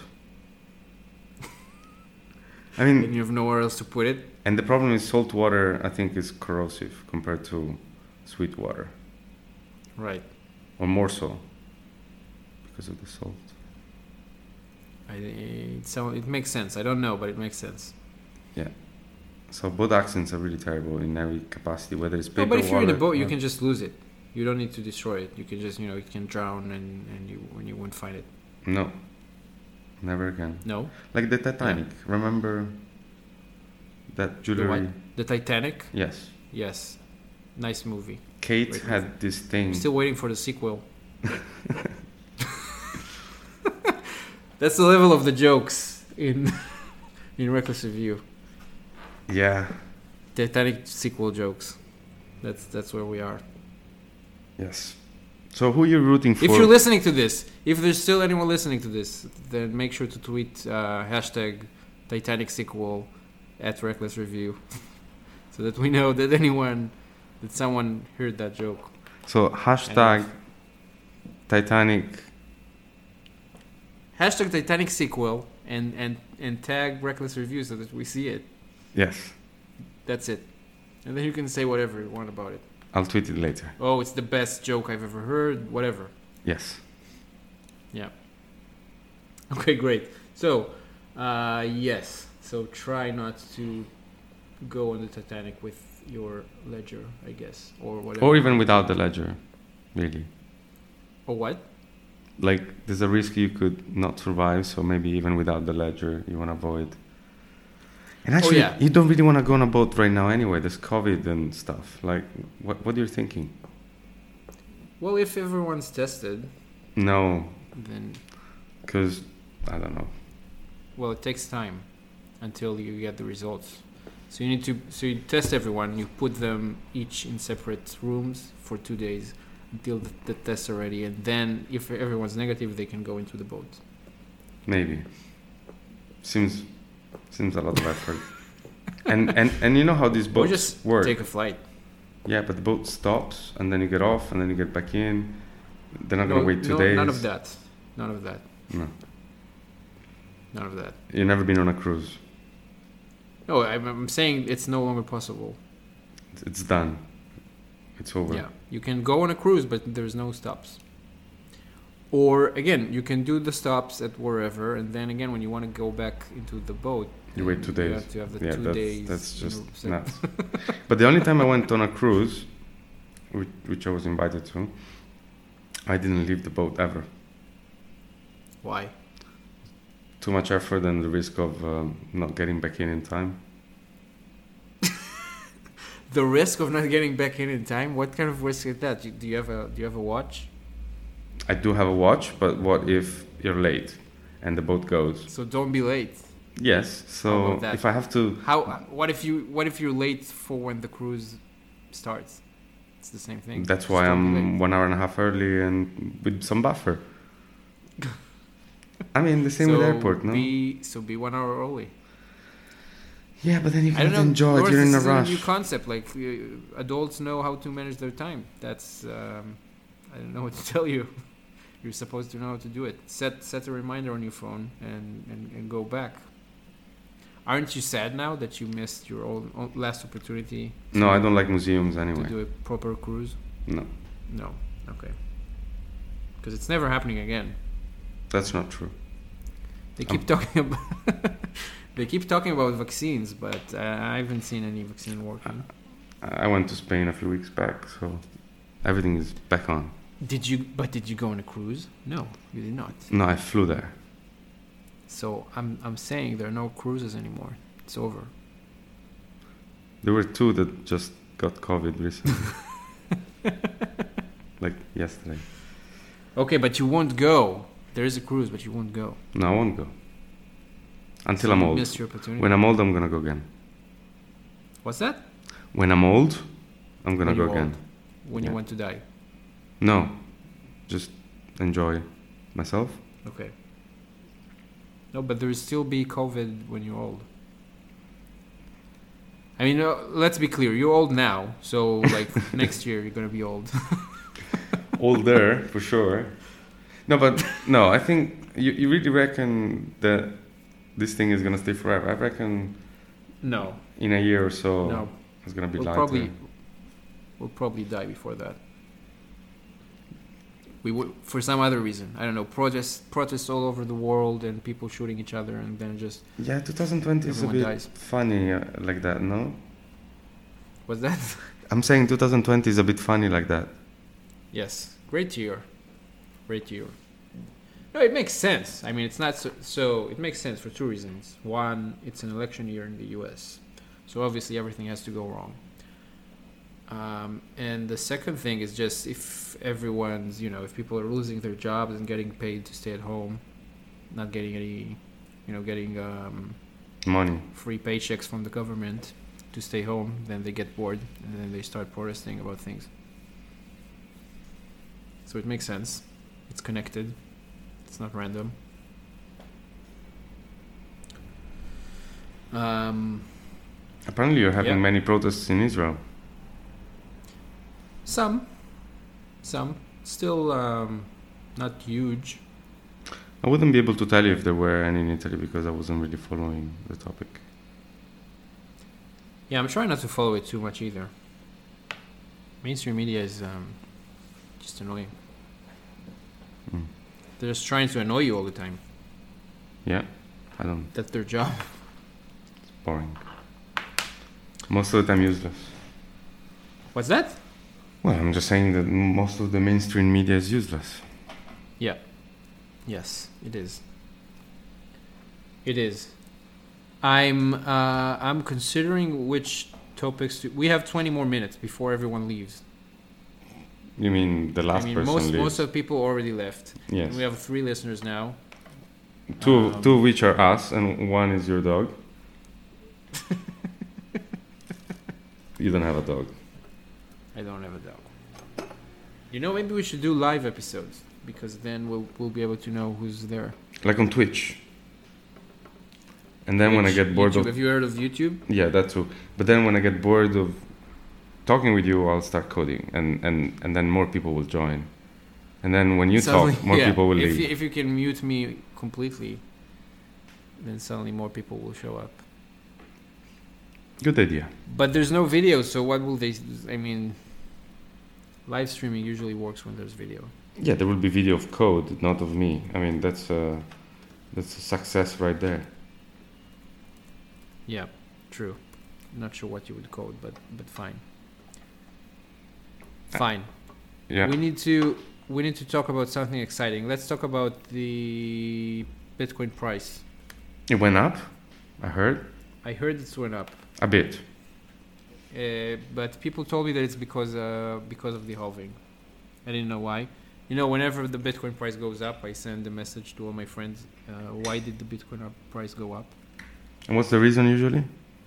I mean, And you have nowhere else to put it. and the problem is salt water, I think, is corrosive compared to sweet water, Right. or more so because of the salt. I, it, sound, it makes sense. I don't know, but it makes sense. So boat accidents are really terrible in every capacity, whether it's paper, No, but if you're in a water, boat, you or- can just lose it. You don't need to destroy it. You can just, you know, it can drown, and, and you when you won't find it. No, never again. No, Like the Titanic. Remember that jewelry? what? The Titanic. Yes. Yes, nice movie. Kate Great had movie. this thing. I'm still waiting for the sequel. That's the level of the jokes in in Reckless Review. Yeah. Titanic sequel jokes. That's that's where we are. Yes. So who are you rooting for? If you're listening to this, if there's still anyone listening to this, then make sure to tweet uh, hashtag Titanic sequel at Reckless Review, so that we know that anyone, that someone heard that joke. so hashtag Titanic. Hashtag Titanic sequel and and and tag Reckless Review so that we see it. Yes. That's it. And then you can say whatever you want about it. I'll tweet it later. Oh, it's the best joke I've ever heard. Whatever. Yes. Yeah. Okay, great. So, uh, yes. So try not to go on the Titanic with your ledger, I guess, or whatever. Or even without the ledger, really. Or what? Like, there's a risk you could not survive, so maybe even without the ledger, you want to avoid. And actually, oh, yeah. you don't really want to go on a boat right now anyway. There's COVID and stuff. Like, what what are you thinking? Well, if everyone's tested, no, then... Because, I don't know. Well, it takes time until you get the results. So you need to... So you test everyone. You put them each in separate rooms for two days until the, the tests are ready. And then, if everyone's negative, they can go into the boat. Maybe. Seems... Seems a lot of effort. and, and and you know how these boats or just work. Take a flight. Yeah, but the boat stops and then you get off and then you get back in. They're not no, gonna wait two no, days. None of that. None of that. No. None of that. You've never been on a cruise. No, I'm, I'm saying it's no longer possible. It's done. It's over. Yeah, you can go on a cruise, but there's no stops. Or again, you can do the stops at wherever, and then again, when you want to go back into the boat, you wait two days. You have to have the yeah, two that's, days. that's just you know, nuts. But the only time I went on a cruise, which, which I was invited to, I didn't leave the boat ever. Why? Too much effort and the risk of um, not getting back in in time. The risk of not getting back in in time? What kind of risk is that? Do you have a Do you have a watch? I do have a watch, but what if you're late and the boat goes? So don't be late. Yes. So if I have to, how? What if you? What if you're late for when the cruise starts? It's the same thing. That's why I'm one hour and a half early and with some buffer. I mean, the same so with airport, no? Be, so be one hour early. Yeah, but then you I don't can't know, enjoy Lawrence, it. You're in a this rush. Is a new concept. Like uh, adults know how to manage their time. That's um, I don't know what to tell you. You're supposed to know how to do it. Set set a reminder on your phone and, and, and go back. Aren't you sad now that you missed your own, own last opportunity? No, I don't like museums anyway. To do a proper cruise? No. No. Okay. Because it's never happening again. That's not true. They keep um, talking about they keep talking about vaccines, but uh, I haven't seen any vaccine working. I went to Spain a few weeks back, so everything is back on. Did you? But did you go on a cruise? No, you did not. No, I flew there. So I'm I'm saying there are no cruises anymore. It's over. There were two that just got COVID recently, like yesterday. Okay, but you won't go. There is a cruise, but you won't go. No, I won't go until so I'm you old. Missed your opportunity. When I'm old, I'm gonna go again. What's that? When I'm old, I'm gonna when go you're again. Old. When yeah. you want to die. No, just enjoy myself. Okay. No, but there will still be COVID when you're old. I mean, uh, let's be clear. You're old now, so like next year you're gonna be old. Older, for sure. No, but no, I think you, you really reckon that this thing is gonna stay forever. I reckon. No. In a year or so, no. It's gonna be we'll lighter. Probably, we'll probably die before that. We would, for some other reason. I don't know. Protests, protests all over the world, and people shooting each other, and then just. Yeah, twenty twenty is a bit dies. funny uh, like that, no? What's that? I'm saying twenty twenty is a bit funny like that. Yes, great year, great year. No, it makes sense. I mean, it's not so, so. It makes sense for two reasons. One, it's an election year in the U S, so obviously everything has to go wrong. Um, and the second thing is just if everyone's, you know, if people are losing their jobs and getting paid to stay at home, not getting any, you know, getting um, money, free paychecks from the government to stay home, then they get bored and then they start protesting about things. So it makes sense. It's connected. It's not random. Um, Apparently you're having yeah. many protests in Israel. Some. Some. Still um, not huge. I wouldn't be able to tell you if there were any in Italy because I wasn't really following the topic. Yeah, I'm trying not to follow it too much either. Mainstream media is um, just annoying. Mm. They're just trying to annoy you all the time. Yeah, I don't. That's their job. It's boring. Most of the time, useless. What's that? Well, I'm just saying that most of the mainstream media is useless. Yeah. Yes, it is. It is. I'm uh, I'm considering which topics to. We have twenty more minutes before everyone leaves. You mean the last I mean, person most leaves? most of the people already left. Yes. And we have three listeners now. Two, Um, two of which are us, and one is your dog. You don't have a dog. I don't have a dog. You know, maybe we should do live episodes because then we'll we'll be able to know who's there. Like on Twitch. And then when I Which- get bored YouTube. of... Have you heard of YouTube? Yeah, that too. But then when I get bored of talking with you, I'll start coding. And, and, and then more people will join. And then when you Suddenly- talk, more yeah, people will if leave. You, if you can mute me completely, then suddenly more people will show up. Good idea. But there's no video, so what will they... I mean, live streaming usually works when there's video. Yeah, there will be video of code, not of me. I mean, that's a, that's a success right there. Yeah, true. Not sure what you would code, but but fine. Fine. Yeah. We need to we need to talk about something exciting. Let's talk about the Bitcoin price. It went up, I heard. I heard it's went up, A bit. uh, but people told me that it's because uh, because of the halving. I didn't know why. You know, whenever the Bitcoin price goes up, I send a message to all my friends. Uh, why did the Bitcoin up- price go up? And what's the reason usually?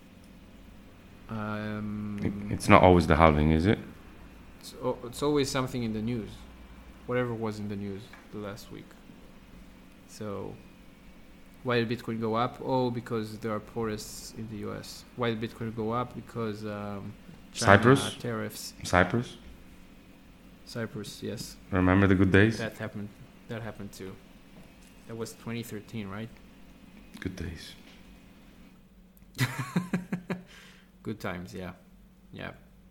Um, It- It's not always the halving, is it? It's, o- it's always something in the news, whatever was in the news the last week. So, why did Bitcoin go up? Oh, because there are protests in the U S. Why did Bitcoin go up? Because um, China Cyprus? tariffs. Cyprus? Cyprus, yes, Remember the good days? that happened. That happened too. That was twenty thirteen, right? Good days. Good times, yeah, yeah.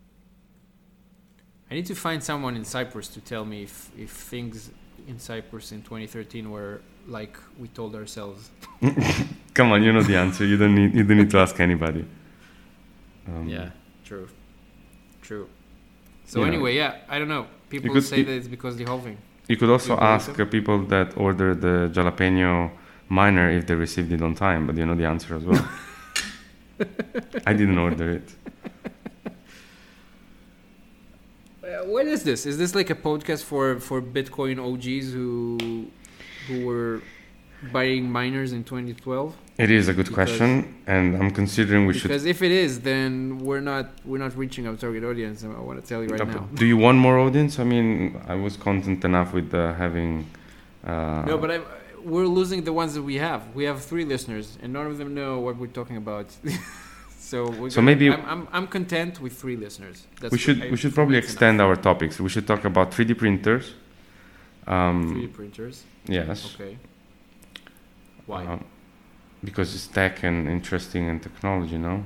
I need to find someone in Cyprus to tell me if, if things in Cyprus in twenty thirteen were like we told ourselves. Come on, you know the answer. You don't need you don't need to ask anybody. Um, Yeah, true, true. So Yeah. anyway, yeah, I don't know. People could- say that it's because the halving. You could also You believe ask so? uh, people that ordered the jalapeno miner if they received it on time, but you know the answer as well. I didn't order it. Uh, what is this? Is this like a podcast for, for Bitcoin O Gs who who were buying miners in twenty twelve? It is a good Because- question, and I'm considering we should. Because if it is, then we're not we're not reaching our target audience. I want to tell you right Uh, now. Do you want more audience? I mean, I was content enough with uh, having. Uh, No, but I, we're losing the ones that we have. We have three listeners, and none of them know what we're talking about. so we're So gonna- maybe- I'm, I'm I'm content with three listeners. That's we should I- we should probably that's extend our topics. We should talk about three D printers. Um, enough. three D printers. Yes. Okay. Why? Um, because it's tech and interesting and technology, no?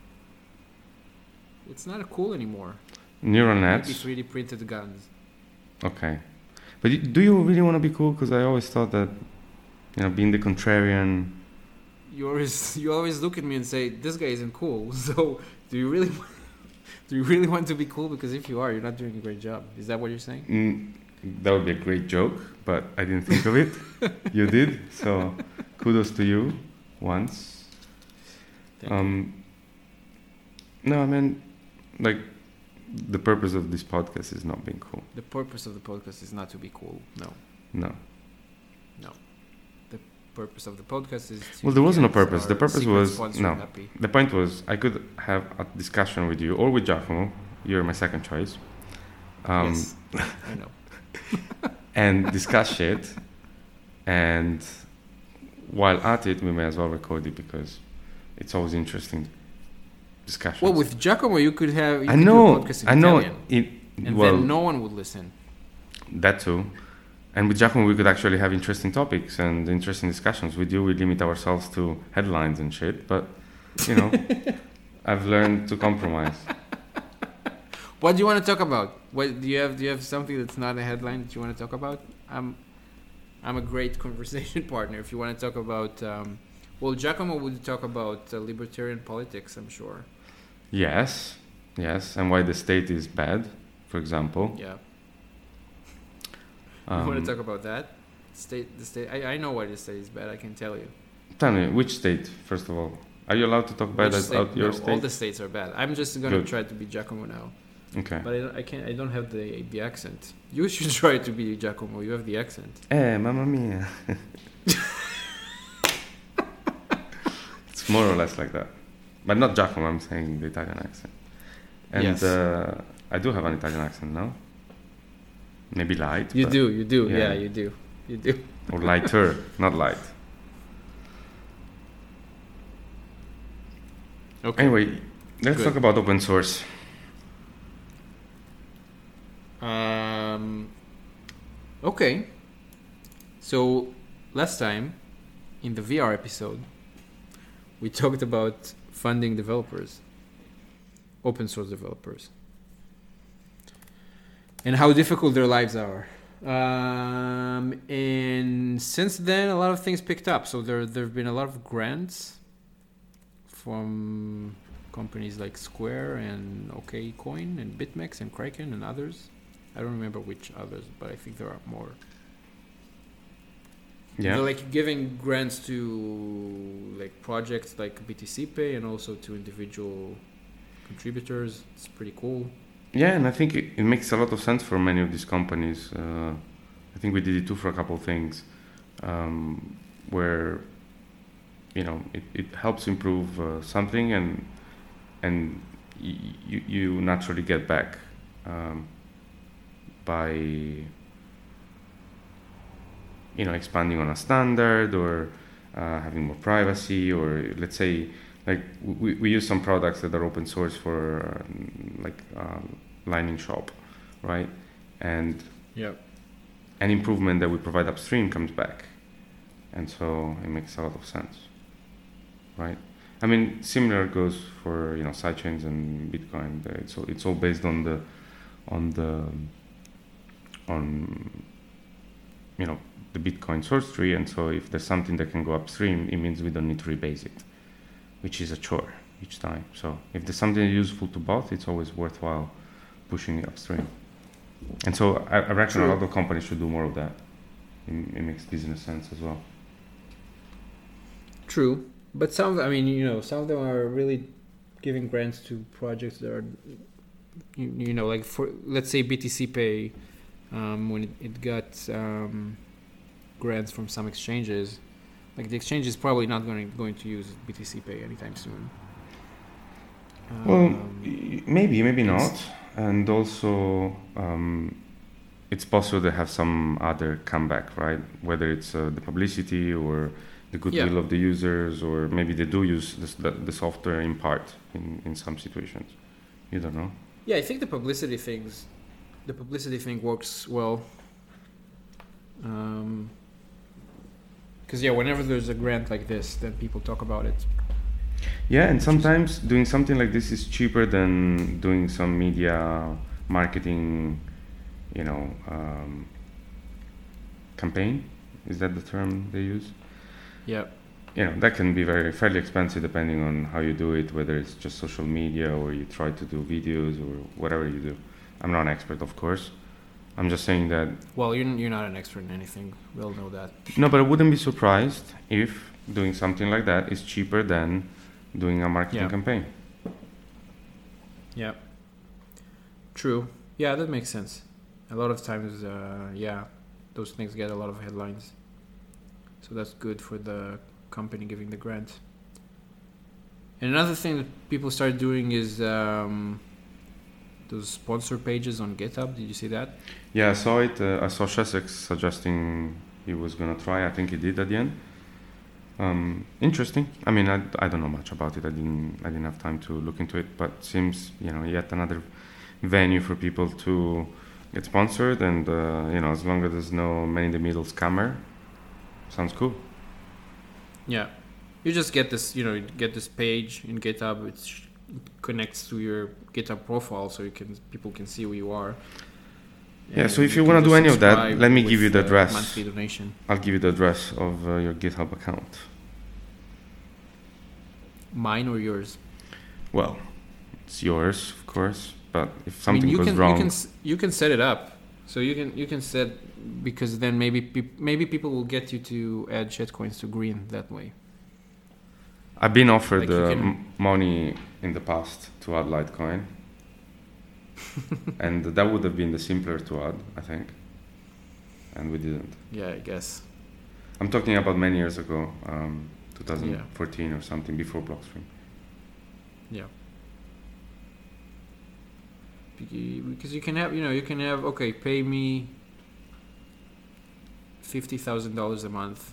It's not cool anymore. Neural Maybe nets. three D printed guns. Okay. But y- do you really want to be cool? Because I always thought that, you know, being the contrarian. You always you always look at me and say this guy isn't cool. So do you really do you really want to be cool? Because if you are, you're not doing a great job. Is that what you're saying? Mm, that would be a great joke, but I didn't think of it. You did, so kudos to you. Once. Thank you. Um, no, I mean, like, the purpose of this podcast is not being cool. The purpose of the podcast is not to be cool. No. No. The purpose of the podcast is to Well, there was no get purpose. our The purpose secret was- sponsor no. happy. The point was, I could have a discussion with you or with Giacomo. You're my second choice. Um, Yes, I know. and discuss shit. And while at it, we may as well record it because it's always interesting discussions. Well, with Giacomo, you could have. You I could know, Do a podcast in I know. Italian, It, and well, then no one would listen. that too. And with Giacomo, we could actually have interesting topics and interesting discussions. With you, we limit ourselves to headlines and shit. But, you know, I've learned to compromise. What do you want to talk about? What do you have? Do you have something that's not a headline that you want to talk about? I'm, I'm a great conversation partner. If you want to talk about, um, well, Giacomo would talk about uh, libertarian politics, I'm sure. Yes, yes, and why the state is bad, for example. Yeah. Um, you want to talk about that? State, the state. I, I know why the state is bad. I can tell you. Tell me, which state, first of all? Are you allowed to talk bad Which about state? your No, state? all the states are bad. I'm just gonna Good. try to be Giacomo now. Okay. But I, don't- I can't. I don't have the the accent. You should try to be Giacomo. You have the accent. Eh, mamma mia. It's more or less like that. But not Giacomo, I'm saying the Italian accent. And Yes. uh, I do have an Italian accent now. Maybe light. You but- do. You do. yeah. Yeah, you do. You do. Or lighter, not light. Okay. Anyway, let's Good. talk about open source. Um. Okay. So last time, in the V R episode, we talked about funding developers, open source developers, and how difficult their lives are. Um, and since then, a lot of things picked up. So there there have been a lot of grants from companies like Square and OKCoin and BitMEX and Kraken and others. I don't remember which others, but I think there are more. Yeah. They're like giving grants to like projects like B T C Pay and also to individual contributors. It's pretty cool. Yeah, and I think it, it makes a lot of sense for many of these companies. Uh, I think we did it too for a couple of things, um, where you know it, it helps improve uh, something, and and y- you you naturally get back um, by you know expanding on a standard or uh, having more privacy, or let's say. Like we, we use some products that are open source for um, like um, lining shop, right? And Yeah. an improvement that we provide upstream comes back, and so it makes a lot of sense, right? I mean, similar goes for you know sidechains and Bitcoin. It's all, it's all based on the on the on you know the Bitcoin source tree, and so if there's something that can go upstream, it means we don't need to rebase it, which is a chore each time. So if there's something useful to both, it's always worthwhile pushing it upstream. And so I, I reckon True. a lot of companies should do more of that. It, it makes business sense as well. True, but some, I mean, you know, some of them are really giving grants to projects that are, you, you know, like for let's say B T C Pay, um, when it, it got um, grants from some exchanges, like the exchange is probably not going going to use B T C Pay anytime soon. Well, Um, y- maybe, maybe not. And also, um, it's possible to have some other comeback, right? Whether it's uh, the publicity or the goodwill Yeah. of the users, or maybe they do use this, the, the software in part in, in some situations. You don't know. Yeah, I think the publicity things, the publicity thing works well. Um, because yeah, whenever there's a grant like this, then people talk about it. Yeah, and sometimes doing something like this is cheaper than doing some media marketing, you know, um, campaign. Is that the term they use? Yeah. You know, that can be very fairly expensive depending on how you do it, whether it's just social media or you try to do videos or whatever you do. I'm not an expert, of course. I'm just saying that. Well, you're you're not an expert in anything. We all know that. No, but I wouldn't be surprised if doing something like that is cheaper than doing a marketing Yeah. campaign. Yeah. True. Yeah, that makes sense. A lot of times, uh, yeah, those things get a lot of headlines. So that's good for the company giving the grant. And another thing that people started doing is um, those sponsor pages on GitHub. Did you see that? Yeah, I saw it. Uh, I saw Shesek suggesting he was going to try. I think he did at the end. Um, interesting. I mean, I, I don't know much about it. I didn't I didn't have time to look into it. But seems, you know, yet another venue for people to get sponsored. And, uh, you know, as long as there's no man-in-the-middle scammer, sounds cool. Yeah. You just get this, you know, you get this page in GitHub. It's connects to your GitHub profile, so you can people can see who you are. Yeah, so if you can want to do just any of that, subscribe let me with, give you the uh, address. Monthly donation. I'll give you the address of uh, your GitHub account. Mine or yours? Well, it's yours, of course, but if I something mean, you goes can, wrong... You can, s- you can set it up. So you can you can set... Because then maybe peop- maybe people will get you to add shitcoins to green that way. I've been offered Like you uh, can- m- money in the past to add Litecoin. And that would have been the simpler to add, I think. And we didn't. Yeah, I guess. I'm talking about many years ago, um, twenty fourteen or something, before Blockstream. Yeah. Beca- Because you can have, you know, you can have, okay, pay me fifty thousand dollars a month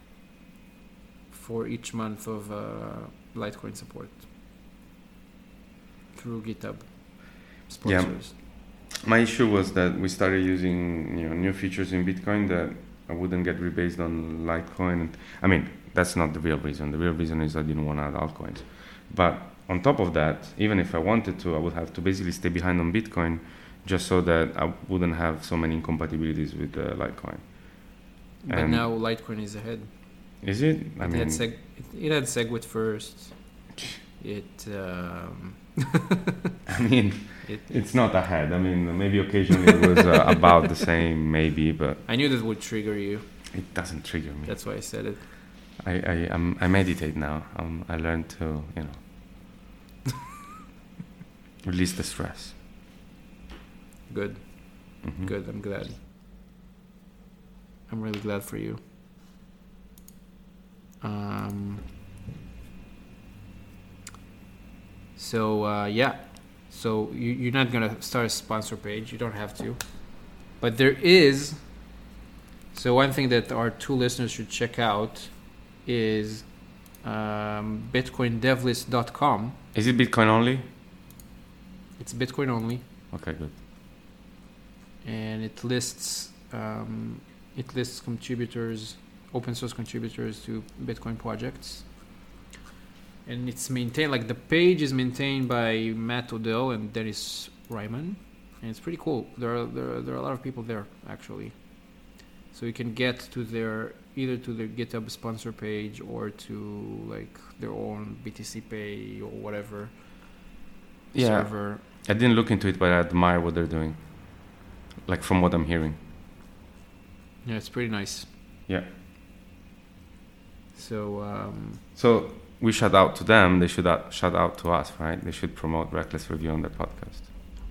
for each month of uh, Litecoin support through GitHub sponsors. My issue was that we started using, you know, new features in Bitcoin that I wouldn't get rebased on Litecoin. I mean, that's not the real reason. The real reason is I didn't want to add altcoins. But on top of that, even if I wanted to, I would have to basically stay behind on Bitcoin just so that I wouldn't have so many incompatibilities with uh, Litecoin. But And now Litecoin is ahead. is it? I It mean, had seg- it, it had SegWit first. It um, I mean, it, it's not ahead. I mean, maybe occasionally it was uh, about the same, maybe, but I knew that would trigger you. it doesn't trigger me. That's why I said it. I I I'm, I meditate now. Um, I learned to, you know, release the stress. Good, Mhm. good. I'm glad. I'm really glad for you. Um. So uh, yeah, so you, you're not gonna start a sponsor page. You don't have to, but there is. So one thing that our two listeners should check out is um, bitcoin devlist dot com. Is it Bitcoin only? It's Bitcoin only, Okay, good. and it lists um, it lists contributors, open source contributors to Bitcoin projects. And it's maintained, like the page is maintained by Matt Odell and Dennis Ryman, and it's pretty cool. There are there are, there are a lot of people there actually, so you can get to their either to their GitHub sponsor page or to like their own B T C Pay or whatever Yeah, server. I didn't look into it, but I admire what they're doing. Like from what I'm hearing. Yeah, it's pretty nice. Yeah. So um, So we shout out to them. They should out, shout out to us, right? They should promote Reckless Review on their podcast.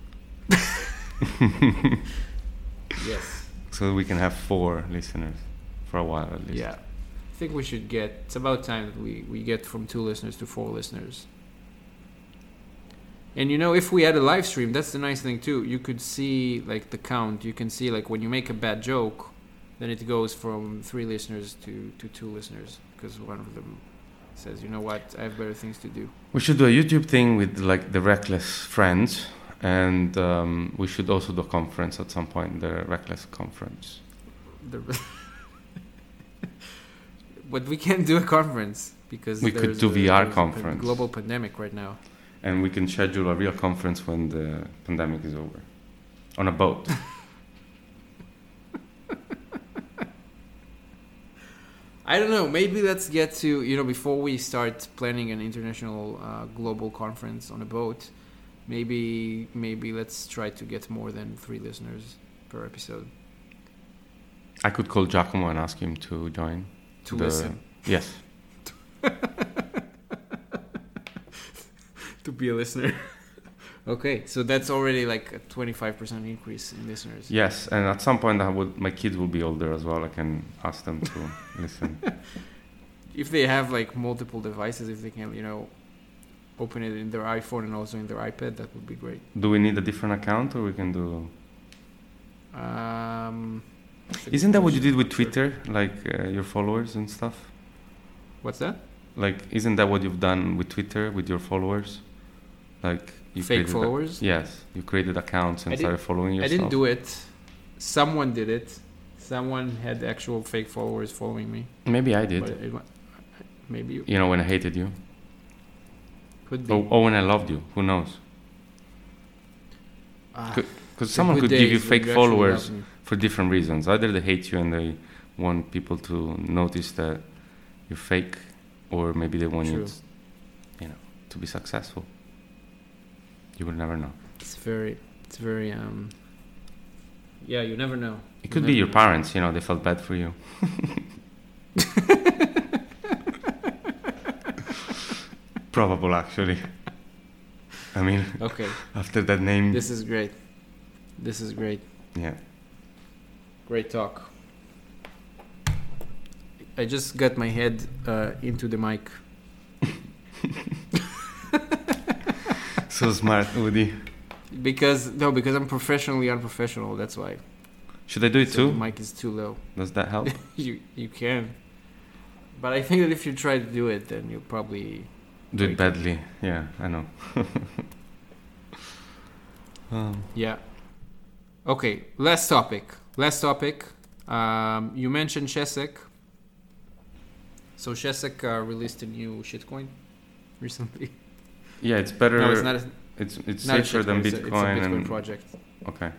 yes, So we can have four listeners for a while at least. yeah. I think we should get. It's about time that we we get from two listeners to four listeners. And you know, if we had a live stream, that's the nice thing too. You could see like the count. You can see like when you make a bad joke, then it goes from three listeners to, to two listeners because one of them says, "You know what? I have better things to do." We should do a YouTube thing with like the Reckless friends, and um, we should also do a conference at some point, the Reckless conference. The but we can't do a conference because We could there's do a, V R there's a conference. global pandemic right now. And we can schedule a real conference when the pandemic is over, on a boat. I don't know. Maybe let's get to, you know, before we start planning an international uh, global conference on a boat, maybe maybe let's try to get more than three listeners per episode I could call Giacomo and ask him to join. to the- listen, Yes. to be a listener. Okay, so that's already like a twenty-five percent increase in listeners. Yes, and at some point I would, my kids will be older as well. I can ask them to listen. If they have like multiple devices, if they can, you know, open it in their iPhone and also in their iPad, that would be great. Do we need a different account, or we can do? Um, that's a Isn't good that what you question. did with Twitter, like uh, your followers and stuff? What's that? Like, isn't that what you've done with Twitter with your followers? Like you Fake created a- followers? yes, you created accounts and I did- started following I yourself. didn't do it. Someone did it. Someone had actual fake followers following me. Maybe I did. But it, wa- maybe you. You know, when I hated you. Could be. Oh, oh, and I loved you. Who knows? Ah, Because the someone good could give you days when fake you actually followers loved me. for different reasons. Either they hate you and they want people to notice that you're fake, or maybe they want you, True. to, you know, to be successful. You will never know. It's very, it's very. Um, yeah, you never know. It You could be never your know. parents. You know, they felt bad for you. Probable, actually. I mean, Okay, after that name, this is great. This is great. yeah. Great talk. I just got my head uh, into the mic. So smart, Udi. Because no, because I'm professionally unprofessional. That's why. Should I do it So too? the mic is too low. Does that help? You you can, but I think that if you try to do it, then you'll probably Do Break it it. badly. Yeah, I know. um, yeah. Okay, last topic. Last topic. Um, you mentioned Chesek. So Chesek uh, released a new shitcoin recently. yeah, it's better. No, it's not. A, It's it's not a safer than shitcoin. It's a, Bitcoin. it's a Bitcoin and project. okay.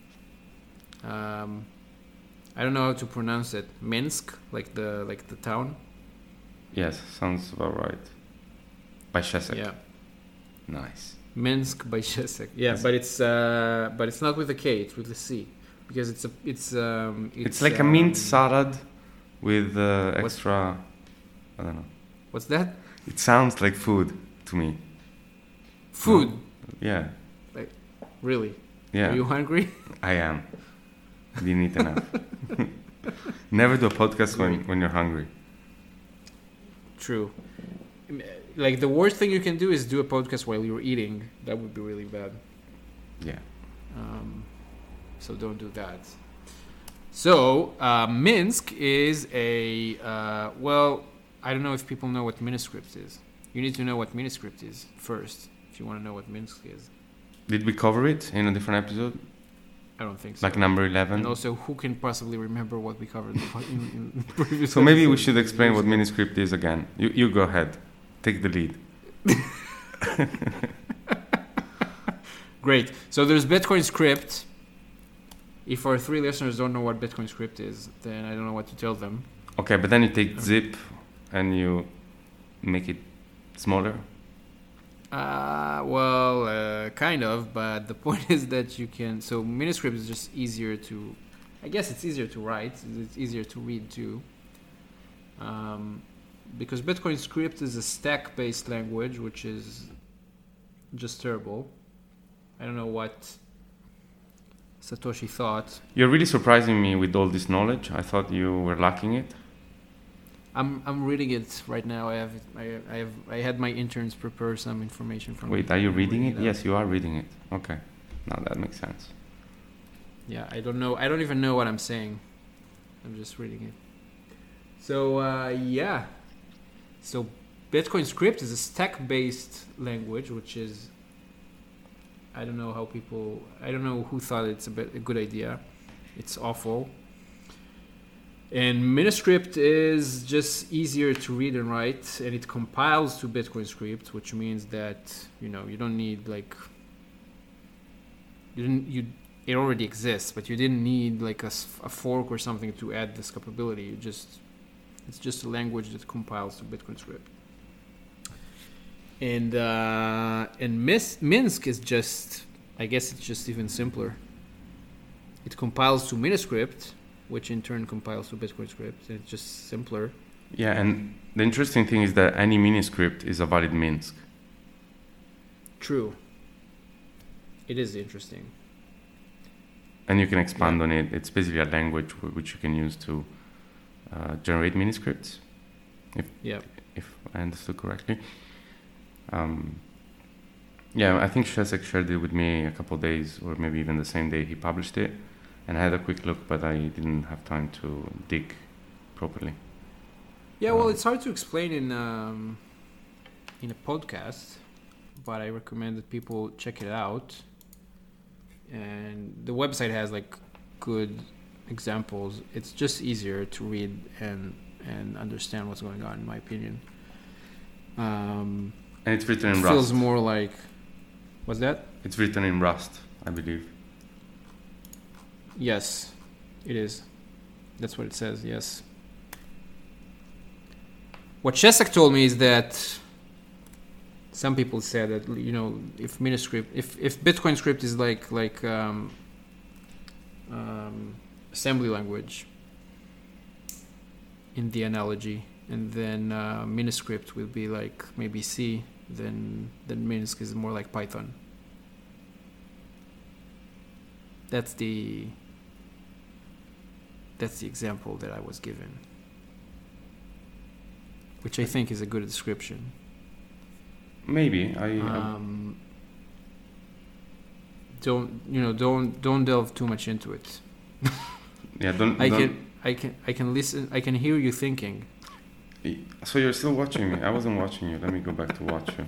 Um, I don't know how to pronounce it. Minsk, like the like the town. Yes, sounds about right. By Chesek. Yeah, Nice. Minsk by Chesek. Yeah, Yes. but it's uh, but it's not with a K. It's with a C, because it's a it's um It's, it's, like a mint um, salad with uh, what- extra. I don't know. What's that? It sounds like food to me. Food. Yeah. Really? Yeah. Are you hungry? I am. Didn't eat enough. Never do a podcast when, when you're hungry. True. Like the worst thing you can do is do a podcast while you're eating. That would be really bad. Yeah. Um, so don't do that. So uh, Minsk is a uh, well. I don't know if people know what Miniscript is. You need to know what Miniscript is first if you want to know what Minsk is. Did we cover it in a different episode? I don't think so. Like number eleven? And also, who can possibly remember what we covered in, in previous So maybe we episodes? should explain what Miniscript is again. You you go ahead. Take the lead. Great. So there's Bitcoin Script. If our three listeners don't know what Bitcoin Script is, then I don't know what to tell them. Okay, but then you take zip and you make it smaller. Uh, well, uh, kind of, but the point is that you can. So Miniscript is just easier to. I guess it's easier to write. It's easier to read too. Um, because Bitcoin Script is a stack-based language, which is just terrible. I don't know what Satoshi thought. You're really surprising me with all this knowledge. I thought you were lacking it. I'm I'm reading it right now. I have I I have I had my interns prepare some information from. Wait, it. are you I'm reading it? out. Yes, you are reading it. Okay. Now that makes sense. Yeah, I don't know. I don't even know what I'm saying. I'm just reading it. So uh, yeah. So Bitcoin Script is a stack-based language, which is. I don't know how people. I don't know who thought it's a, bit, a good idea. It's awful. And Miniscript is just easier to read and write, and it compiles to Bitcoin Script, which means that you know you don't need like you didn't you it already exists, but you didn't need like a, s- a fork or something to add this capability. You just it's just a language that compiles to Bitcoin Script. And uh, and Mis- Minsk is just I guess it's just even simpler. It compiles to Miniscript, which in turn compiles to Bitcoin Script. It's just simpler. Yeah, and the interesting thing is that any Miniscript is a valid Minsk. True. It is interesting. And you can expand Yeah. on it. It's basically a language w- which you can use to uh, generate Miniscripts, Yeah. if I understood correctly. Um, yeah, I think Chesek shared it with me a couple of days, or maybe even the same day he published it. And I had a quick look, but I didn't have time to dig properly. Yeah, well, Um, it's hard to explain in um, in a podcast, but I recommend that people check it out. And the website has like good examples. It's just easier to read and and understand what's going on, in my opinion. Um, And it's written in it Rust. feels more like. What's that? It's written in Rust, I believe. Yes, it is. That's what it says. Yes. What Chesek told me is that some people said that, you know, if Miniscript, if if Bitcoin script is like like um, um, assembly language in the analogy, and then uh, Miniscript will be like maybe C, then then Minisk is more like Python. That's the that's the example that I was given, which I think is a good description. Maybe I. Um, don't you know? Don't don't delve too much into it. yeah, don't. I don't can I can I can listen. I can hear you thinking. So you're still watching me? I wasn't watching you. Let me go back to watch you.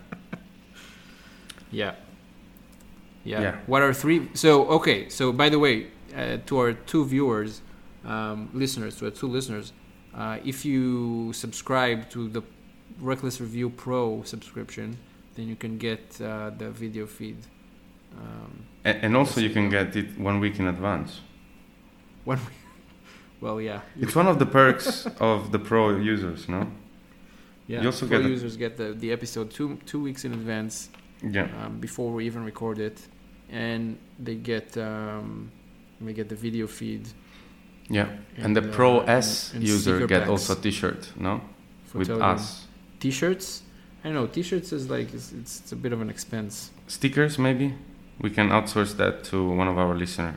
Yeah. Yeah. Yeah. What are three? So okay. So by the way, uh, to our two viewers, um, listeners, to our two listeners, uh, if you subscribe to the Reckless Review Pro subscription, then you can get uh, the video feed. Um, and, and also you can get it one week in advance. One week. Well, yeah. It's one of the perks of the pro users, no? Yeah. You also pro get users get the, the episode two two weeks in advance. Yeah. Um, before we even record it, and they get um, we get the video feed. Yeah. And, and the uh, Pro S and, and user get packs also a T-shirt, no? With Telegram. us. T-shirts. I don't know. T-shirts is like it's, it's it's a bit of an expense. Stickers, maybe we can outsource that to one of our listeners.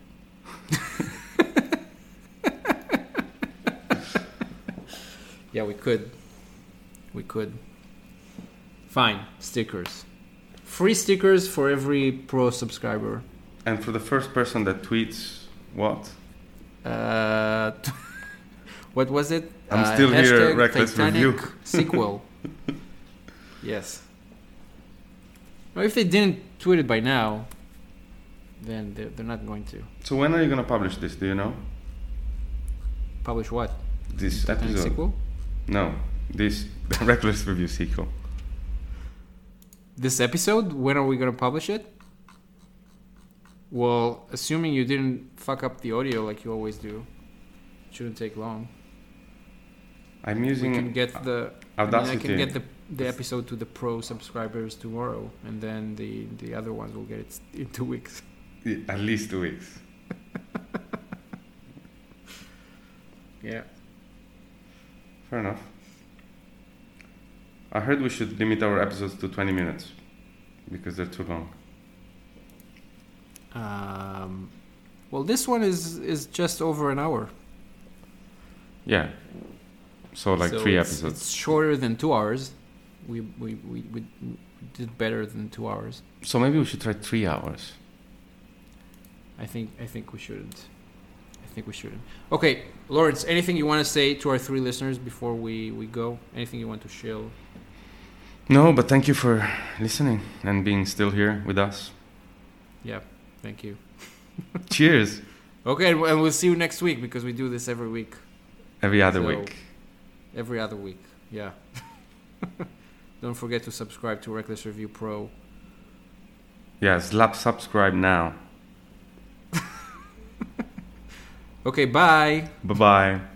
Yeah, we could. We could. Fine, stickers. Free stickers for every pro subscriber. And for the first person that tweets what? Uh, what was it? I'm uh, still here, hashtag Reckless Titanic Review. Sequel. Yes. Well, if they didn't tweet it by now, then they're, they're not going to. So when are you going to publish this? Do you know? Publish what? This Titanic episode? Sequel? No, this Reckless Review sequel. This episode? When are we going to publish it? Well, assuming you didn't fuck up the audio like you always do, it shouldn't take long. I'm using we can get the Audacity. I, mean, I can get the the episode to the pro subscribers tomorrow, and then the the other ones will get it in two weeks. At least two weeks. Yeah. Fair enough. I heard we should limit our episodes to twenty minutes because they're too long. Um, well, this one is is just over an hour. Yeah. So like so three it's, episodes. It's shorter than two hours. We we, we we did better than two hours. So maybe we should try three hours. I think I think we shouldn't. I think we shouldn't. Okay, Lawrence, anything you want to say to our three listeners before we, we go? Anything you want to shill? No, but thank you for listening and being still here with us. Yeah, thank you. Cheers. Okay, and we'll see you next week because we do this every week. Every other So, week. Every other week, yeah. Don't forget to subscribe to Reckless Review Pro. Yeah, slap subscribe now. Okay, bye. Bye-bye.